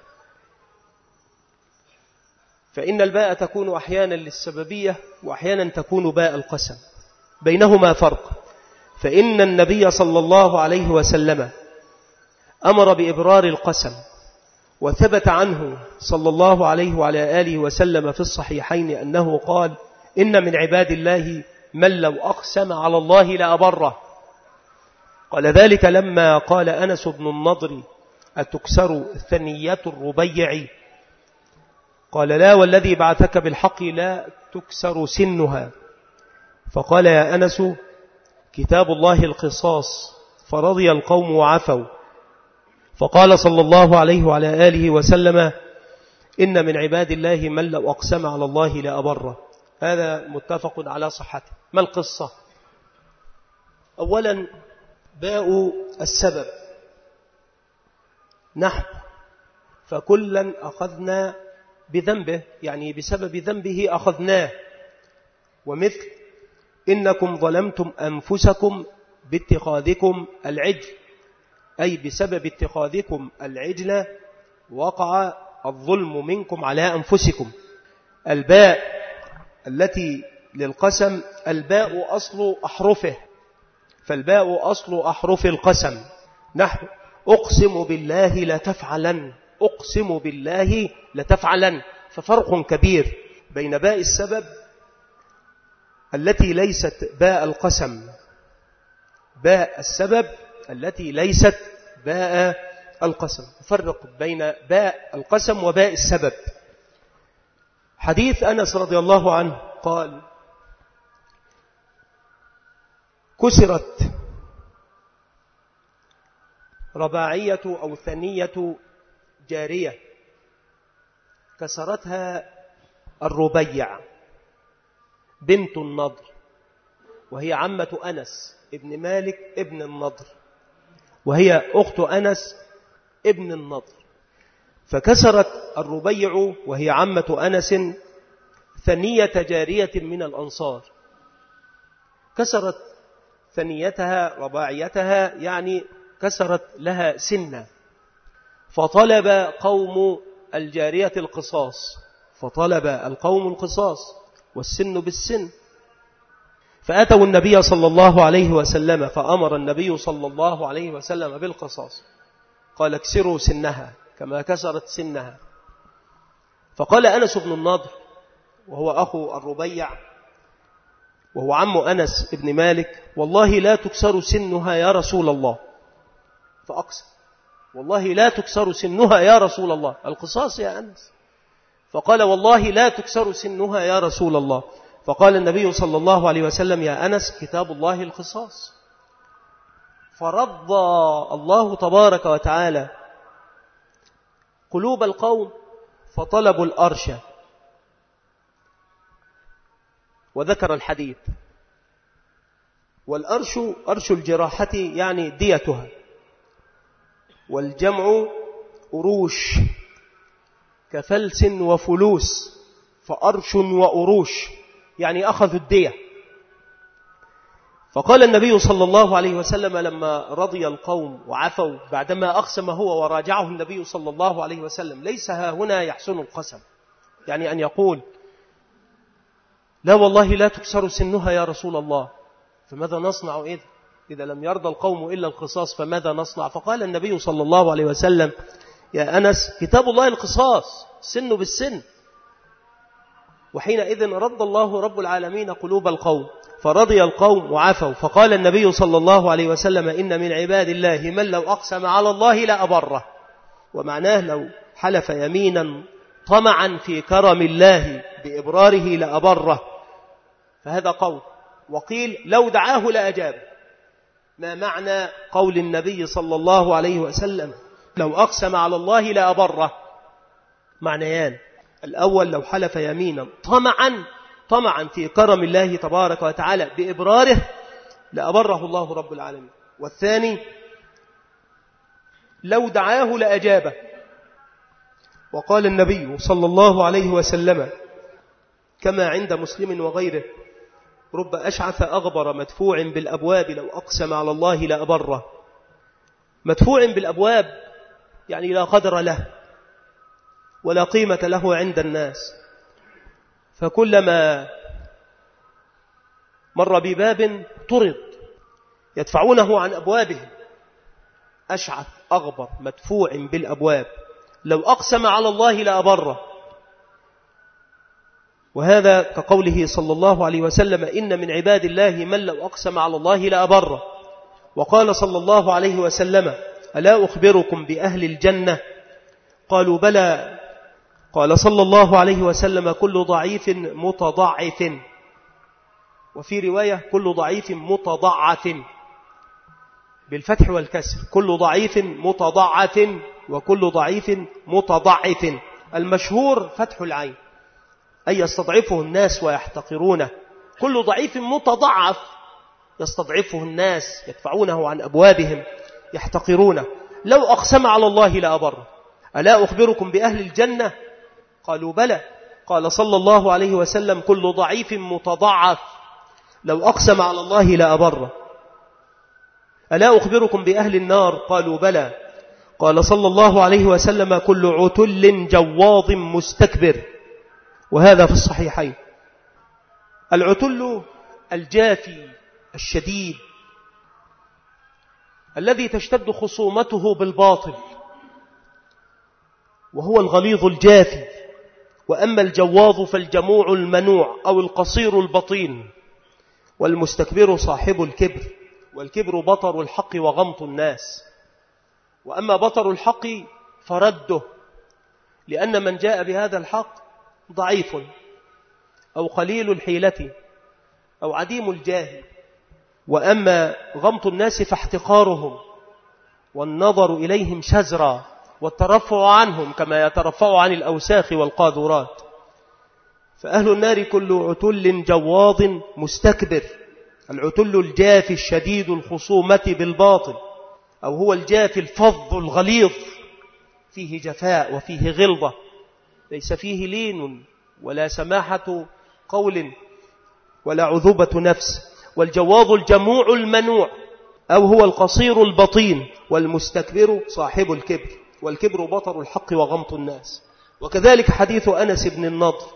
فإن الباء تكون أحيانا للسببية وأحيانا تكون باء القسم، بينهما فرق. فإن النبي صلى الله عليه وسلم أمر بإبرار القسم، وثبت عنه صلى الله عليه وعلى آله وسلم في الصحيحين أنه قال: إن من عباد الله من لو أقسم على الله لأبره. قال ذلك لما قال أنس بن النضر: أتكسر ثنية الربيع؟ قال: لا والذي بعثك بالحق لا تكسر سنها. فقال: يا أنس كتاب الله القصاص، فرضي القوم وعفوا. فقال صلى الله عليه وعلى آله وسلم: إن من عباد الله من لو أقسم على الله لأبره. هذا متفق على صحته. ما القصة؟ أولا باء السبب، نحو فكلا أخذنا بذنبه، يعني بسبب ذنبه أخذناه. ومثل إنكم ظلمتم أنفسكم باتخاذكم العجل، أي بسبب اتخاذكم العجل وقع الظلم منكم على أنفسكم. الباء التي للقسم الباء أصل أحرفه، فالباء أصل أحرف القسم، نحو أقسم بالله لتفعلن، أقسم بالله لتفعلن. ففرق كبير بين باء السبب التي ليست باء القسم، باء السبب التي ليست باء القسم. فرق بين باء القسم وباء السبب. حديث أنس رضي الله عنه قال: كسرت رباعية أو ثنية جارية، كسرتها الربيع بنت النضر، وهي عمة أنس ابن مالك ابن النضر، وهي أخت أنس ابن النضر. فكسرت الربيع وهي عمة أنس ثنية جارية من الأنصار، كسرت ثنيتها رباعيتها، يعني كسرت لها سنة. فطلب قوم الجارية القصاص، فطلب القوم القصاص والسن بالسن. فأتوا النبي صلى الله عليه وسلم، فأمر النبي صلى الله عليه وسلم بالقصاص. قال: اكسروا سنها كما كسرت سنها. فقال أنس بن النضر وهو أخو الربيع وهو عم أنس ابن مالك: والله لا تكسر سنها يا رسول الله. فأقسم: والله لا تكسر سنها يا رسول الله، القصاص يا أنس. فقال: والله لا تكسر سنها يا رسول الله. فقال النبي صلى الله عليه وسلم: يا أنس كتاب الله القصاص. فرضى الله تبارك وتعالى قلوب القوم فطلبوا الأرش، وذكر الحديث. والأرش أرش الجراحة يعني ديتها، والجمع أروش كفلس وفلوس، فأرش وأروش يعني أخذوا الدية. فقال النبي صلى الله عليه وسلم لما رضي القوم وعفوا بعدما أقسم هو وراجعه النبي صلى الله عليه وسلم: ليس ها هنا يحسن القسم، يعني أن يقول: لا والله لا تكسر سنها يا رسول الله، فماذا نصنع إذا لم يرضى القوم إلا القصاص، فماذا نصنع؟ فقال النبي صلى الله عليه وسلم: يا أنس كتاب الله القصاص، سن بالسن. وحينئذ رد الله رب العالمين قلوب القوم فرضي القوم وعفوا. فقال النبي صلى الله عليه وسلم: إن من عباد الله من لو أقسم على الله لأبره. ومعناه لو حلف يمينا طمعا في كرم الله بإبراره لأبره، فهذا قول. وقيل لو دعاه لأجاب. ما معنى قول النبي صلى الله عليه وسلم لو أقسم على الله لأبره؟ معنيان: الأول لو حلف يمينا طمعا في كرم الله تبارك وتعالى بإبراره لأبره الله رب العالمين. والثاني لو دعاه لأجابه. وقال النبي صلى الله عليه وسلم كما عند مسلم وغيره: رب أشعث أغبر مدفوع بالأبواب لو أقسم على الله لأبره. مدفوع بالأبواب يعني لا قدر له ولا قيمة له عند الناس، فكلما مر بباب طرد يدفعونه عن أبوابه. أشعث أغبر مدفوع بالأبواب لو أقسم على الله لأبره. وهذا كقوله صلى الله عليه وسلم: إن من عباد الله من لو أقسم على الله لأبره. وقال صلى الله عليه وسلم: ألا أخبركم بأهل الجنة؟ قالوا بلى. قال صلى الله عليه وسلم: كل ضعيف متضعف، وفي رواية كل ضعيف متضعف بالفتح والكسر، كل ضعيف متضعف وكل ضعيف متضعف. المشهور فتح العين، أي يستضعفه الناس ويحتقرونه. كل ضعيف متضعف يستضعفه الناس يدفعونه عن أبوابهم يحتقرونه. لو أقسم على الله لأبره. ألا أخبركم بأهل الجنة؟ قالوا بلى. قال صلى الله عليه وسلم: كل ضعيف متضعف لو أقسم على الله لأبره. ألا أخبركم بأهل النار؟ قالوا بلى. قال صلى الله عليه وسلم: كل عتل جواظ مستكبر. وهذا في الصحيحين. العتل الجافي الشديد الذي تشتد خصومته بالباطل، وهو الغليظ الجافي. وأما الجواظ فالجموع المنوع أو القصير البطين. والمستكبر صاحب الكبر، والكبر بطر الحق وغمط الناس. وأما بطر الحق فرده، لأن من جاء بهذا الحق ضعيف أو قليل الحيلة أو عديم الجاه. وأما غمط الناس فاحتقارهم والنظر إليهم شزرا والترفع عنهم كما يترفع عن الأوساخ والقاذورات. فأهل النار كل عتل جواظ مستكبر. العتل الجافي الشديد الخصومة بالباطل، أو هو الجافي الفظ الغليظ، فيه جفاء وفيه غلظة، ليس فيه لين ولا سماحة قول ولا عذوبة نفس. والجواظ الجموع المنوع، أو هو القصير البطين. والمستكبر صاحب الكبر، والكبر بطر الحق وغمط الناس. وكذلك حديث أنس بن النضر.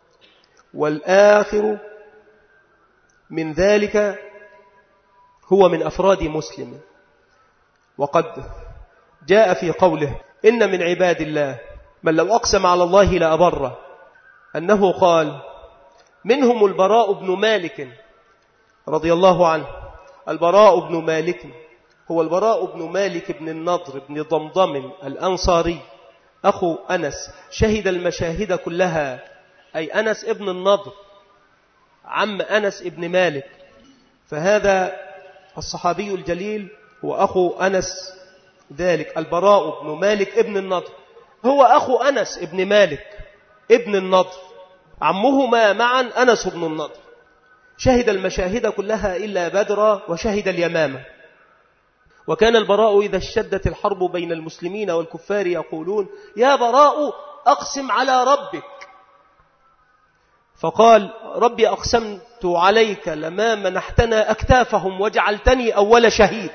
والآخر من ذلك هو من أفراد مسلم، وقد جاء في قوله: إن من عباد الله من لو أقسم على الله لأبره، أنه قال: منهم البراء بن مالك رضي الله عنه. البراء بن مالك هو البراء بن مالك بن النضر بن ضمضم الأنصاري أخو أنس، شهد المشاهد كلها، أي أنس ابن النضر عم أنس ابن مالك. فهذا الصحابي الجليل هو أخو أنس ذلك، البراء بن مالك ابن النضر، هو أخو أنس ابن مالك ابن النضر، عمهما معا أنس بن النضر. شهد المشاهد كلها إلا بدر وشهد اليمامة. وكان البراء إذا اشتدت الحرب بين المسلمين والكفار يقولون: يا براء أقسم على ربك. فقال: ربي أقسمت عليك لما منحتنا أكتافهم وجعلتني أول شهيد.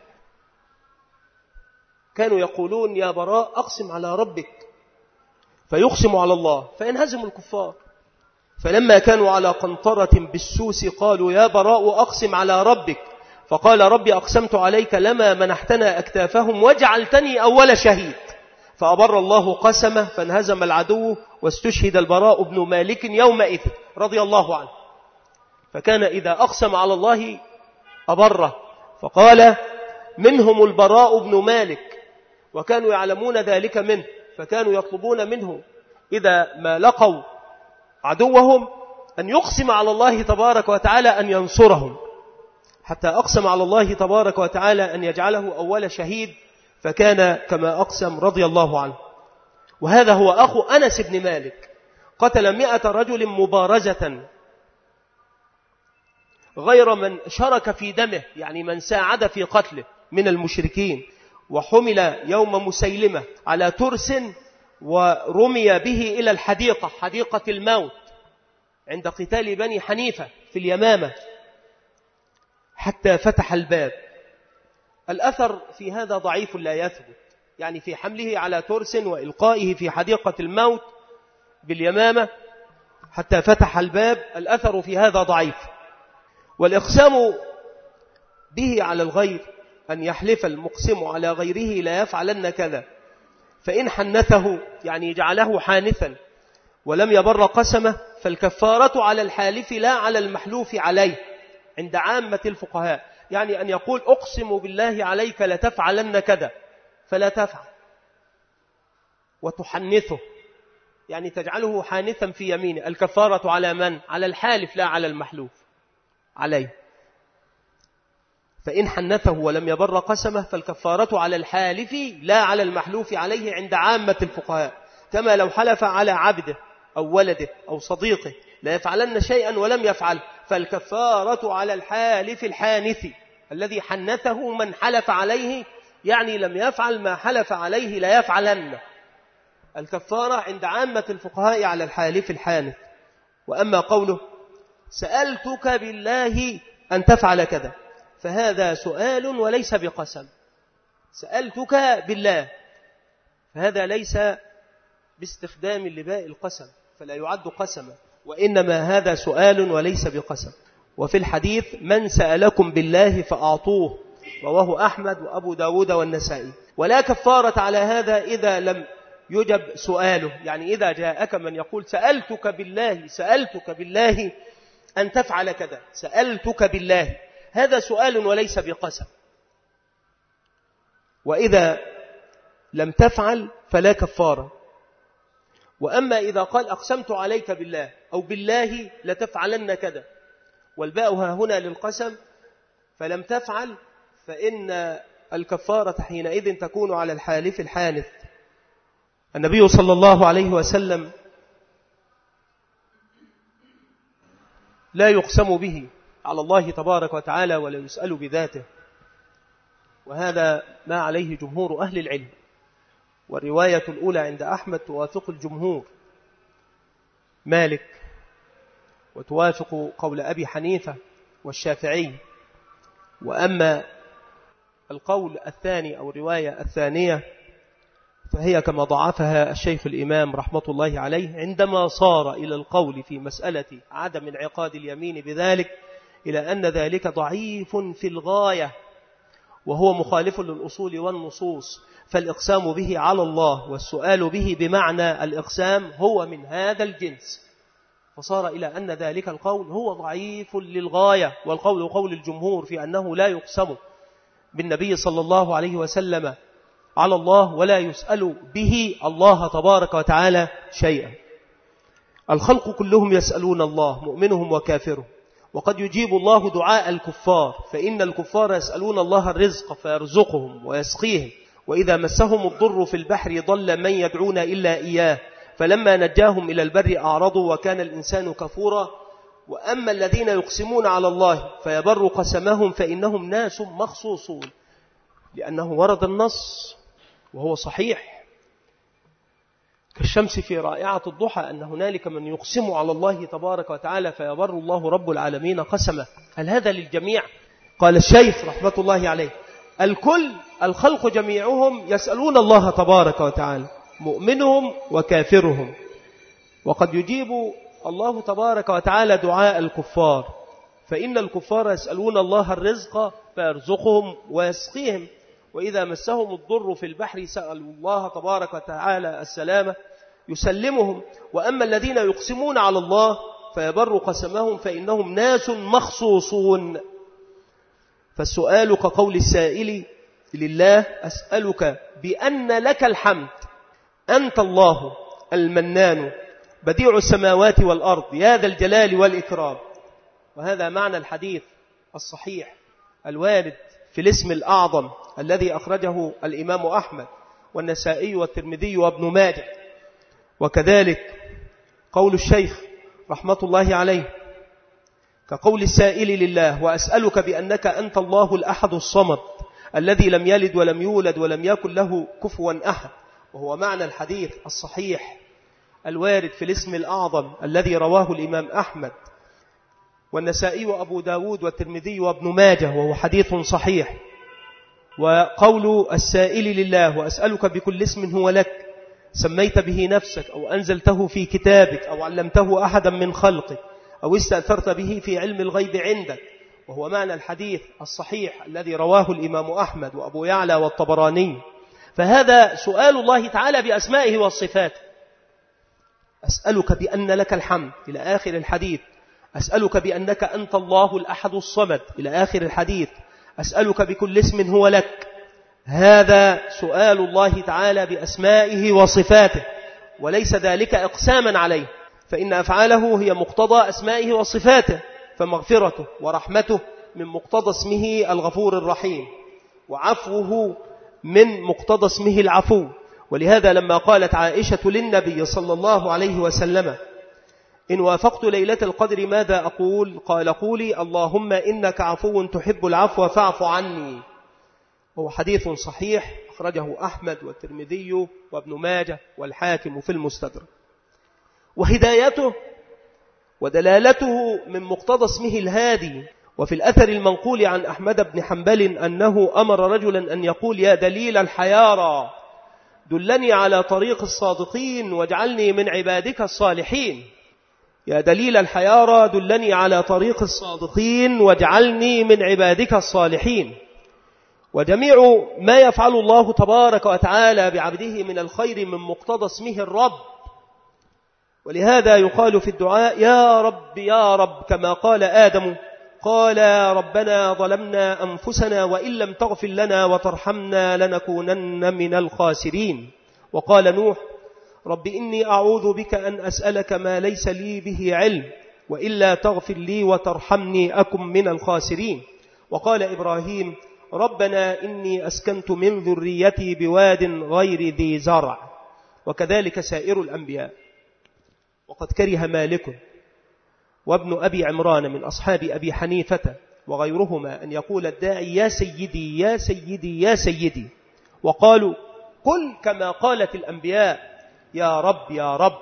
كانوا يقولون: يا براء أقسم على ربك، فيقسم على الله فينهزم الكفار. فلما كانوا على قنطرة بالسوس قالوا: يا براء أقسم على ربك. فقال: ربي أقسمت عليك لما منحتنا أكتافهم وجعلتني أول شهيد. فأبر الله قسمه فانهزم العدو، واستشهد البراء بن مالك يومئذ رضي الله عنه. فكان إذا أقسم على الله أبره. فقال: منهم البراء بن مالك، وكانوا يعلمون ذلك منه، فكانوا يطلبون منه إذا ما لقوا عدوهم أن يقسم على الله تبارك وتعالى أن ينصرهم، حتى أقسم على الله تبارك وتعالى أن يجعله أول شهيد، فكان كما أقسم رضي الله عنه. وهذا هو أخو أنس بن مالك، قتل 100 رجل مبارزة غير من شارك في دمه، يعني من ساعد في قتله من المشركين، وحمل يوم مسيلمة على ترس ورمي به إلى الحديقة، حديقة الموت عند قتال بني حنيفة في اليمامة، حتى فتح الباب. الأثر في هذا ضعيف لا يثبت، يعني في حمله على ترس وإلقائه في حديقة الموت باليمامة حتى فتح الباب، الأثر في هذا ضعيف. والإقسام به على الغير أن يحلف المقسم على غيره لا يفعلن كذا، فإن حنثه يعني جعله حانثا ولم يبر قسمه فالكفارة على الحالف لا على المحلوف عليه عند عامة الفقهاء. يعني أن يقول أقسم بالله عليك لتفعلن كذا فلا تفعل، وتحنثه يعني تجعله حانثا في يمينه. الكفارة على من؟ على الحالف لا على المحلوف عليه. فإن حنثه ولم يبر قسمه فالكفارة على الحالف لا على المحلوف عليه عند عامة الفقهاء، كما لو حلف على عبده أو ولده أو صديقه لا يفعلن شيئا ولم يفعل، فالكفارة على الحالف الحانث الذي حنثه من حلف عليه، يعني لم يفعل ما حلف عليه لا يفعلن. الكفارة عند عامة الفقهاء على الحالف الحانث. وأما قوله سألتك بالله أن تفعل كذا فهذا سؤال وليس بقسم. سألتك بالله فهذا ليس باستخدام اللباء القسم فلا يعد قسما، وإنما هذا سؤال وليس بقسم. وفي الحديث من سألكم بالله فأعطوه، رواه أحمد وأبو داود والنسائي. ولا كفارة على هذا إذا لم يجب سؤاله، يعني إذا جاءك من يقول سألتك بالله أن تفعل كذا، سألتك بالله، هذا سؤال وليس بقسم. وإذا لم تفعل فلا كفارة. وأما إذا قال أقسمت عليك بالله أو بالله لتفعلن كذا والباء هنا للقسم فلم تفعل، فإن الكفارة حينئذ تكون على الحالف الحانث. النبي صلى الله عليه وسلم لا يقسم به على الله تبارك وتعالى ولا يسأل بذاته، وهذا ما عليه جمهور أهل العلم. والرواية الأولى عند أحمد توافق الجمهور مالك، وتوافق قول أبي حنيفة والشافعي. وأما القول الثاني أو الرواية الثانية فهي كما ضعفها الشيخ الإمام رحمة الله عليه عندما صار إلى القول في مسألة عدم انعقاد اليمين بذلك، إلى أن ذلك ضعيف في الغاية وهو مخالف للأصول والنصوص، فالإقسام به على الله والسؤال به بمعنى الإقسام هو من هذا الجنس، فصار إلى أن ذلك القول هو ضعيف للغاية. والقول قول الجمهور في أنه لا يقسم بالنبي صلى الله عليه وسلم على الله ولا يسأل به الله تبارك وتعالى شيئا. الخلق كلهم يسألون الله مؤمنهم وكافرهم، وقد يجيب الله دعاء الكفار، فإن الكفار يسألون الله الرزق فيرزقهم ويسقيهم، وإذا مسهم الضر في البحر ضل من يدعون إلا إياه، فلما نجاهم إلى البر أعرضوا وكان الإنسان كفورا. وأما الذين يقسمون على الله فيبر قسمهم فإنهم ناس مخصوصون، لأنه ورد النص وهو صحيح كالشمس في رائعة الضحى أن هنالك من يقسم على الله تبارك وتعالى فيبر الله رب العالمين قسمه. هل هذا للجميع؟ قال الشيخ رحمة الله عليه الكل، الخلق جميعهم يسألون الله تبارك وتعالى مؤمنهم وكافرهم، وقد يجيب الله تبارك وتعالى دعاء الكفار، فإن الكفار يسألون الله الرزق فيرزقهم ويسقيهم، وإذا مسهم الضر في البحر سألوا الله تبارك وتعالى السلامة يسلمهم. وأما الذين يقسمون على الله فيبر قسمهم فإنهم ناس مخصوصون. فالسؤال كقول السائل لله أسألك بأن لك الحمد أنت الله المنان بديع السماوات والأرض يا ذا الجلال والإكرام. وهذا معنى الحديث الصحيح الوارد في الاسم الأعظم الذي أخرجه الإمام أحمد والنسائي والترمذي وابن ماجه. وكذلك قول الشيخ رحمة الله عليه كقول السائل لله: وأسألك بأنك أنت الله الأحد الصمد الذي لم يلد ولم يولد ولم يكن له كفوا أحد، وهو معنى الحديث الصحيح الوارد في الاسم الأعظم الذي رواه الإمام أحمد والنسائي وأبو داود والترمذي وابن ماجه، وهو حديث صحيح. وقول السائل لله: وأسألك بكل اسم هو لك سميت به نفسك أو أنزلته في كتابك أو علمته أحدا من خلقك أو استأثرت به في علم الغيب عندك، وهو معنى الحديث الصحيح الذي رواه الإمام أحمد وأبو يعلى والطبراني. فهذا سؤال الله تعالى بأسمائه والصفاته. أسألك بأن لك الحمد إلى آخر الحديث. أسألك بأنك أنت الله الأحد الصمد إلى آخر الحديث. أسألك بكل اسم هو لك. هذا سؤال الله تعالى بأسمائه وصفاته، وليس ذلك إقساما عليه، فإن أفعاله هي مقتضى أسمائه وصفاته، فمغفرته ورحمته من مقتضى اسمه الغفور الرحيم، وعفوه من مقتضى اسمه العفو. ولهذا لما قالت عائشة للنبي صلى الله عليه وسلم: إن وافقت ليلة القدر ماذا أقول؟ قال: قولي اللهم إنك عفو تحب العفو فاعف عني. هو حديث صحيح أخرجه أحمد والترمذي وابن ماجه والحاكم في المستدرك. وهدايته ودلالته من مقتضى اسمه الهادي. وفي الأثر المنقول عن أحمد بن حنبل أنه أمر رجلا أن يقول: يا دليل الحيارى دلني على طريق الصادقين واجعلني من عبادك الصالحين. يا دليل الحيارى دلني على طريق الصادقين واجعلني من عبادك الصالحين. وجميع ما يفعل الله تبارك وتعالى بعبده من الخير من مقتضى اسمه الرب. ولهذا يقال في الدعاء: يا رب يا رب، كما قال آدم قال ربنا ظلمنا أنفسنا وإن لم تغفر لنا وترحمنا لنكونن من الخاسرين. وقال نوح: رب إني أعوذ بك أن أسألك ما ليس لي به علم وإلا تغفر لي وترحمني أكن من الخاسرين. وقال إبراهيم: ربنا إني أسكنت من ذريتي بواد غير ذي زرع. وكذلك سائر الأنبياء. وقد كره مالك وابن أبي عمران من أصحاب أبي حنيفة وغيرهما أن يقول الداعي: يا سيدي يا سيدي يا سيدي، وقالوا: قل كما قالت الأنبياء يا رب يا رب.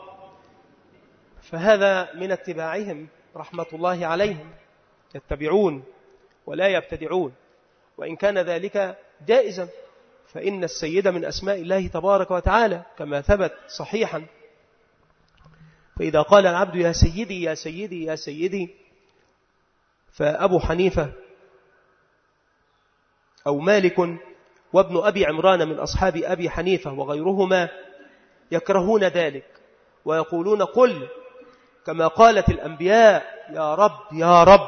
فهذا من اتباعهم رحمة الله عليهم، يتبعون ولا يبتدعون، وإن كان ذلك جائزا، فإن السيد من أسماء الله تبارك وتعالى كما ثبت صحيحا. فإذا قال العبد: يا سيدي يا سيدي يا سيدي، فأبو حنيفة أو مالك وابن أبي عمران من أصحاب أبي حنيفة وغيرهما يكرهون ذلك ويقولون: قل كما قالت الأنبياء يا رب يا رب.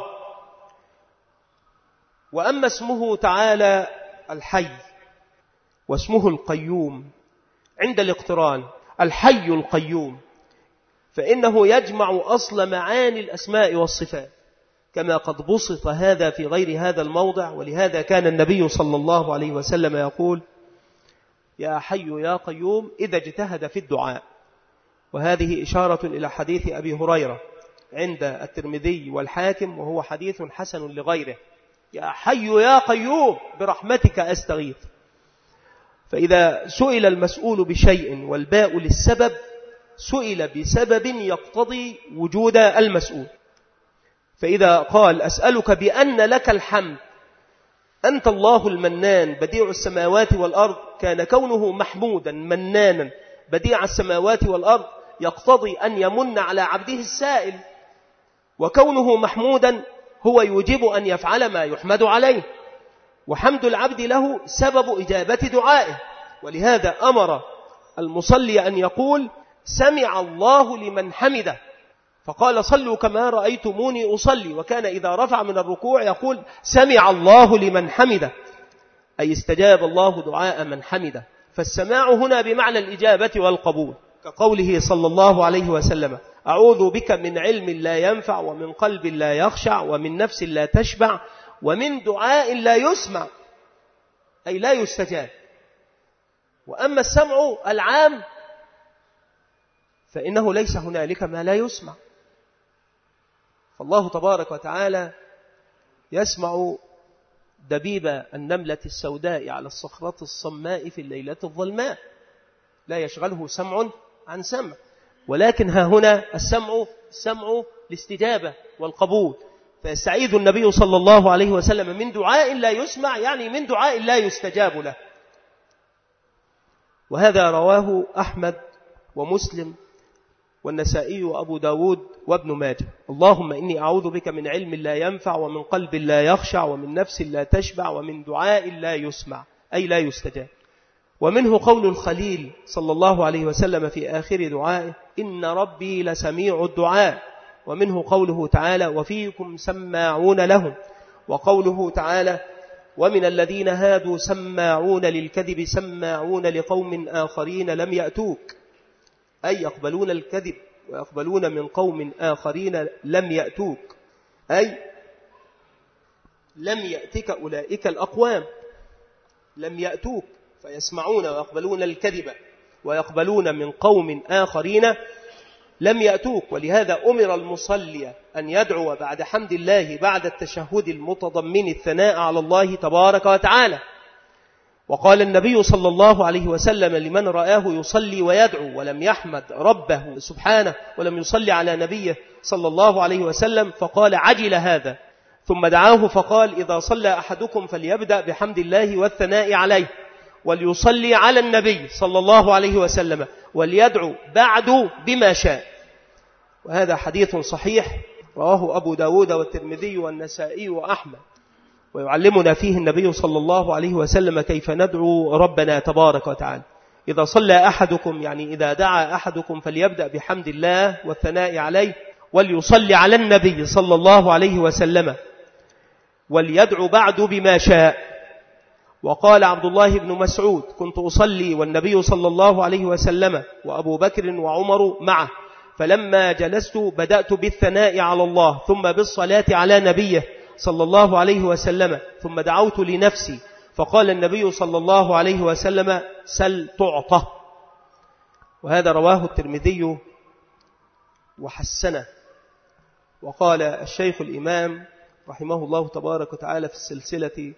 وأما اسمه تعالى الحي واسمه القيوم عند الاقتران، الحي القيوم، فإنه يجمع أصل معاني الأسماء والصفات، كما قد بسط هذا في غير هذا الموضع. ولهذا كان النبي صلى الله عليه وسلم يقول: يا حي يا قيوم إذا اجتهد في الدعاء. وهذه إشارة إلى حديث أبي هريرة عند الترمذي والحاكم، وهو حديث حسن لغيره: يا حي يا قيوم برحمتك أستغيث. فإذا سئل المسؤول بشيء والباء للسبب سئل بسبب يقتضي وجود المسؤول. فإذا قال: أسألك بأن لك الحمد أنت الله المنان بديع السماوات والأرض، كان كونه محمودا منانا بديع السماوات والأرض يقتضي أن يمن على عبده السائل، وكونه محمودا هو يوجب أن يفعل ما يحمد عليه، وحمد العبد له سبب إجابة دعائه. ولهذا أمر المصلي أن يقول: سمع الله لمن حمده، فقال: صلوا كما رأيتموني أصلي. وكان إذا رفع من الركوع يقول: سمع الله لمن حمده، أي استجاب الله دعاء من حمده. فالسماع هنا بمعنى الإجابة والقبول، كقوله صلى الله عليه وسلم: أعوذ بك من علم لا ينفع ومن قلب لا يخشع ومن نفس لا تشبع ومن دعاء لا يسمع، أي لا يستجاب. وأما السمع العام فإنه ليس هنالك ما لا يسمع، فالله تبارك وتعالى يسمع دبيب النملة السوداء على الصخرة الصماء في الليلة الظلماء، لا يشغله سمع عن سمع، ولكن ها هنا السمع الاستجابة والقبول. فيستعيذ النبي صلى الله عليه وسلم من دعاء لا يسمع، يعني من دعاء لا يستجاب له. وهذا رواه أحمد ومسلم والنسائي وأبو داود وابن ماجه. اللهم إني أعوذ بك من علم لا ينفع، ومن قلب لا يخشع، ومن نفس لا تشبع، ومن دعاء لا يسمع أي لا يستجاب. ومنه قول الخليل صلى الله عليه وسلم في آخر دعائه: إن ربي لسميع الدعاء. ومنه قوله تعالى: وفيكم سماعون لهم. وقوله تعالى: ومن الذين هادوا سماعون للكذب سماعون لقوم آخرين لم يأتوك، أي يقبلون الكذب ويقبلون من قوم آخرين لم يأتوك، أي لم يأتك أولئك الأقوام، لم يأتوك، فيسمعون ويقبلون الكذب ويقبلون من قوم آخرين لم يأتوك. ولهذا أمر المصلي أن يدعو بعد حمد الله بعد التشهد المتضمن الثناء على الله تبارك وتعالى. وقال النبي صلى الله عليه وسلم لمن رآه يصلي ويدعو ولم يحمد ربه سبحانه ولم يصلي على نبيه صلى الله عليه وسلم فقال: عجل هذا. ثم دعاه فقال: إذا صلى أحدكم فليبدأ بحمد الله والثناء عليه، وليصلي على النبي صلى الله عليه وسلم، وليدعو بعد بما شاء. وهذا حديث صحيح رواه أبو داود والترمذي والنسائي وأحمد، ويعلمنا فيه النبي صلى الله عليه وسلم كيف ندعو ربنا تبارك وتعالى. إذا صلى أحدكم، يعني إذا دعا أحدكم، فليبدأ بحمد الله والثناء عليه، وليصلي على النبي صلى الله عليه وسلم، وليدعو بعد بما شاء. وقال عبد الله بن مسعود: كنت أصلي والنبي صلى الله عليه وسلم وأبو بكر وعمر معه، فلما جلست بدأت بالثناء على الله، ثم بالصلاة على نبيه صلى الله عليه وسلم، ثم دعوت لنفسي، فقال النبي صلى الله عليه وسلم: سل تعطى. وهذا رواه الترمذي وحسنه. وقال الشيخ الإمام رحمه الله تبارك وتعالى في السلسلة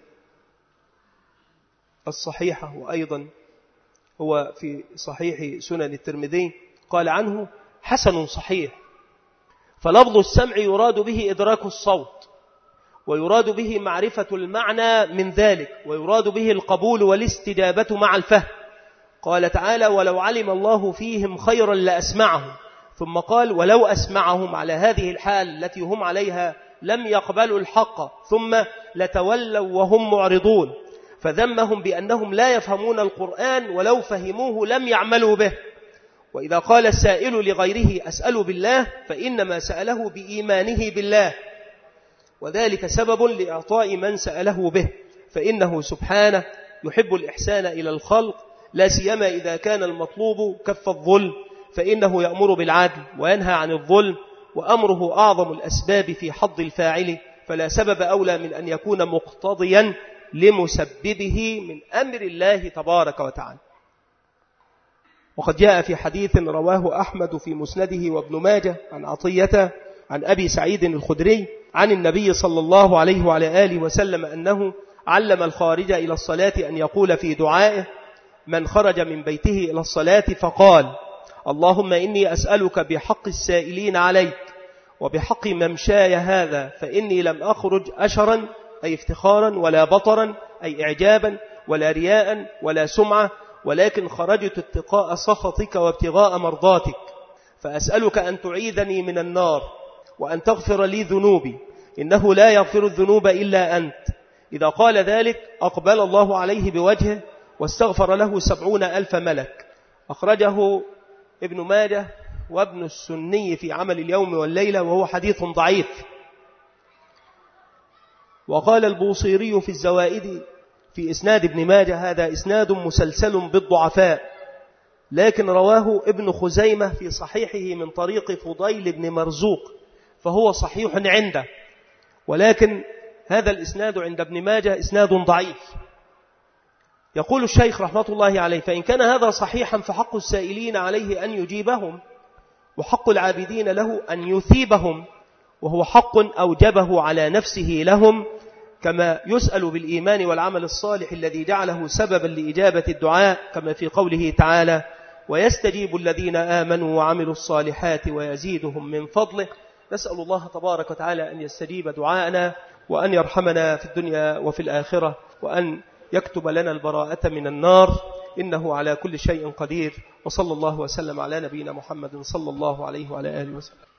الصحيحة، وأيضا هو في صحيح سنن الترمذي، قال عنه: حسن صحيح. فلفظ السمع يراد به إدراك الصوت، ويراد به معرفة المعنى من ذلك، ويراد به القبول والاستجابة مع الفهم. قال تعالى: ولو علم الله فيهم خيرا لأسمعهم. ثم قال: ولو أسمعهم على هذه الحال التي هم عليها لم يقبلوا الحق، ثم لتولوا وهم معرضون. فذمهم بأنهم لا يفهمون القرآن، ولو فهموه لم يعملوا به. وإذا قال السائل لغيره: أسأل بالله، فإنما سأله بإيمانه بالله، وذلك سبب لإعطاء من سأله به، فإنه سبحانه يحب الإحسان إلى الخلق، لا سيما إذا كان المطلوب كف الظلم، فإنه يأمر بالعدل وينهى عن الظلم، وأمره أعظم الأسباب في حظ الفاعل، فلا سبب أولى من أن يكون مقتضيا لمسببه من أمر الله تبارك وتعالى. وقد جاء في حديث رواه أحمد في مسنده وابن ماجه عن عطية عن أبي سعيد الخدري عن النبي صلى الله عليه وعلى آله وسلم أنه علم الخارج إلى الصلاة أن يقول في دعائه: من خرج من بيته إلى الصلاة فقال: اللهم إني أسألك بحق السائلين عليك وبحق ممشاي هذا، فإني لم أخرج أشرا أي افتخارا، ولا بطرا أي إعجابا، ولا رياء ولا سمعة، ولكن خرجت اتقاء سخطك وابتغاء مرضاتك، فأسألك أن تعيذني من النار، وأن تغفر لي ذنوبي، إنه لا يغفر الذنوب إلا أنت. إذا قال ذلك أقبل الله عليه بوجهه واستغفر له 70,000 ملك. أخرجه ابن ماجه وابن السني في عمل اليوم والليلة، وهو حديث ضعيف. وقال البوصيري في الزوائد في إسناد ابن ماجه: هذا إسناد مسلسل بالضعفاء، لكن رواه ابن خزيمة في صحيحه من طريق فضيل بن مرزوق، فهو صحيح عنده، ولكن هذا الإسناد عند ابن ماجه إسناد ضعيف. يقول الشيخ رحمة الله عليه: فإن كان هذا صحيحا فحق السائلين عليه أن يجيبهم، وحق العابدين له أن يثيبهم، وهو حق أوجبه على نفسه لهم، كما يسأل بالإيمان والعمل الصالح الذي جعله سببا لإجابة الدعاء، كما في قوله تعالى: ويستجيب الذين آمنوا وعملوا الصالحات ويزيدهم من فضله. نسأل الله تبارك وتعالى أن يستجيب دعاءنا، وأن يرحمنا في الدنيا وفي الآخرة، وأن يكتب لنا البراءة من النار، إنه على كل شيء قدير. وصلى الله وسلم على نبينا محمد صلى الله عليه وعلى آله وسلم.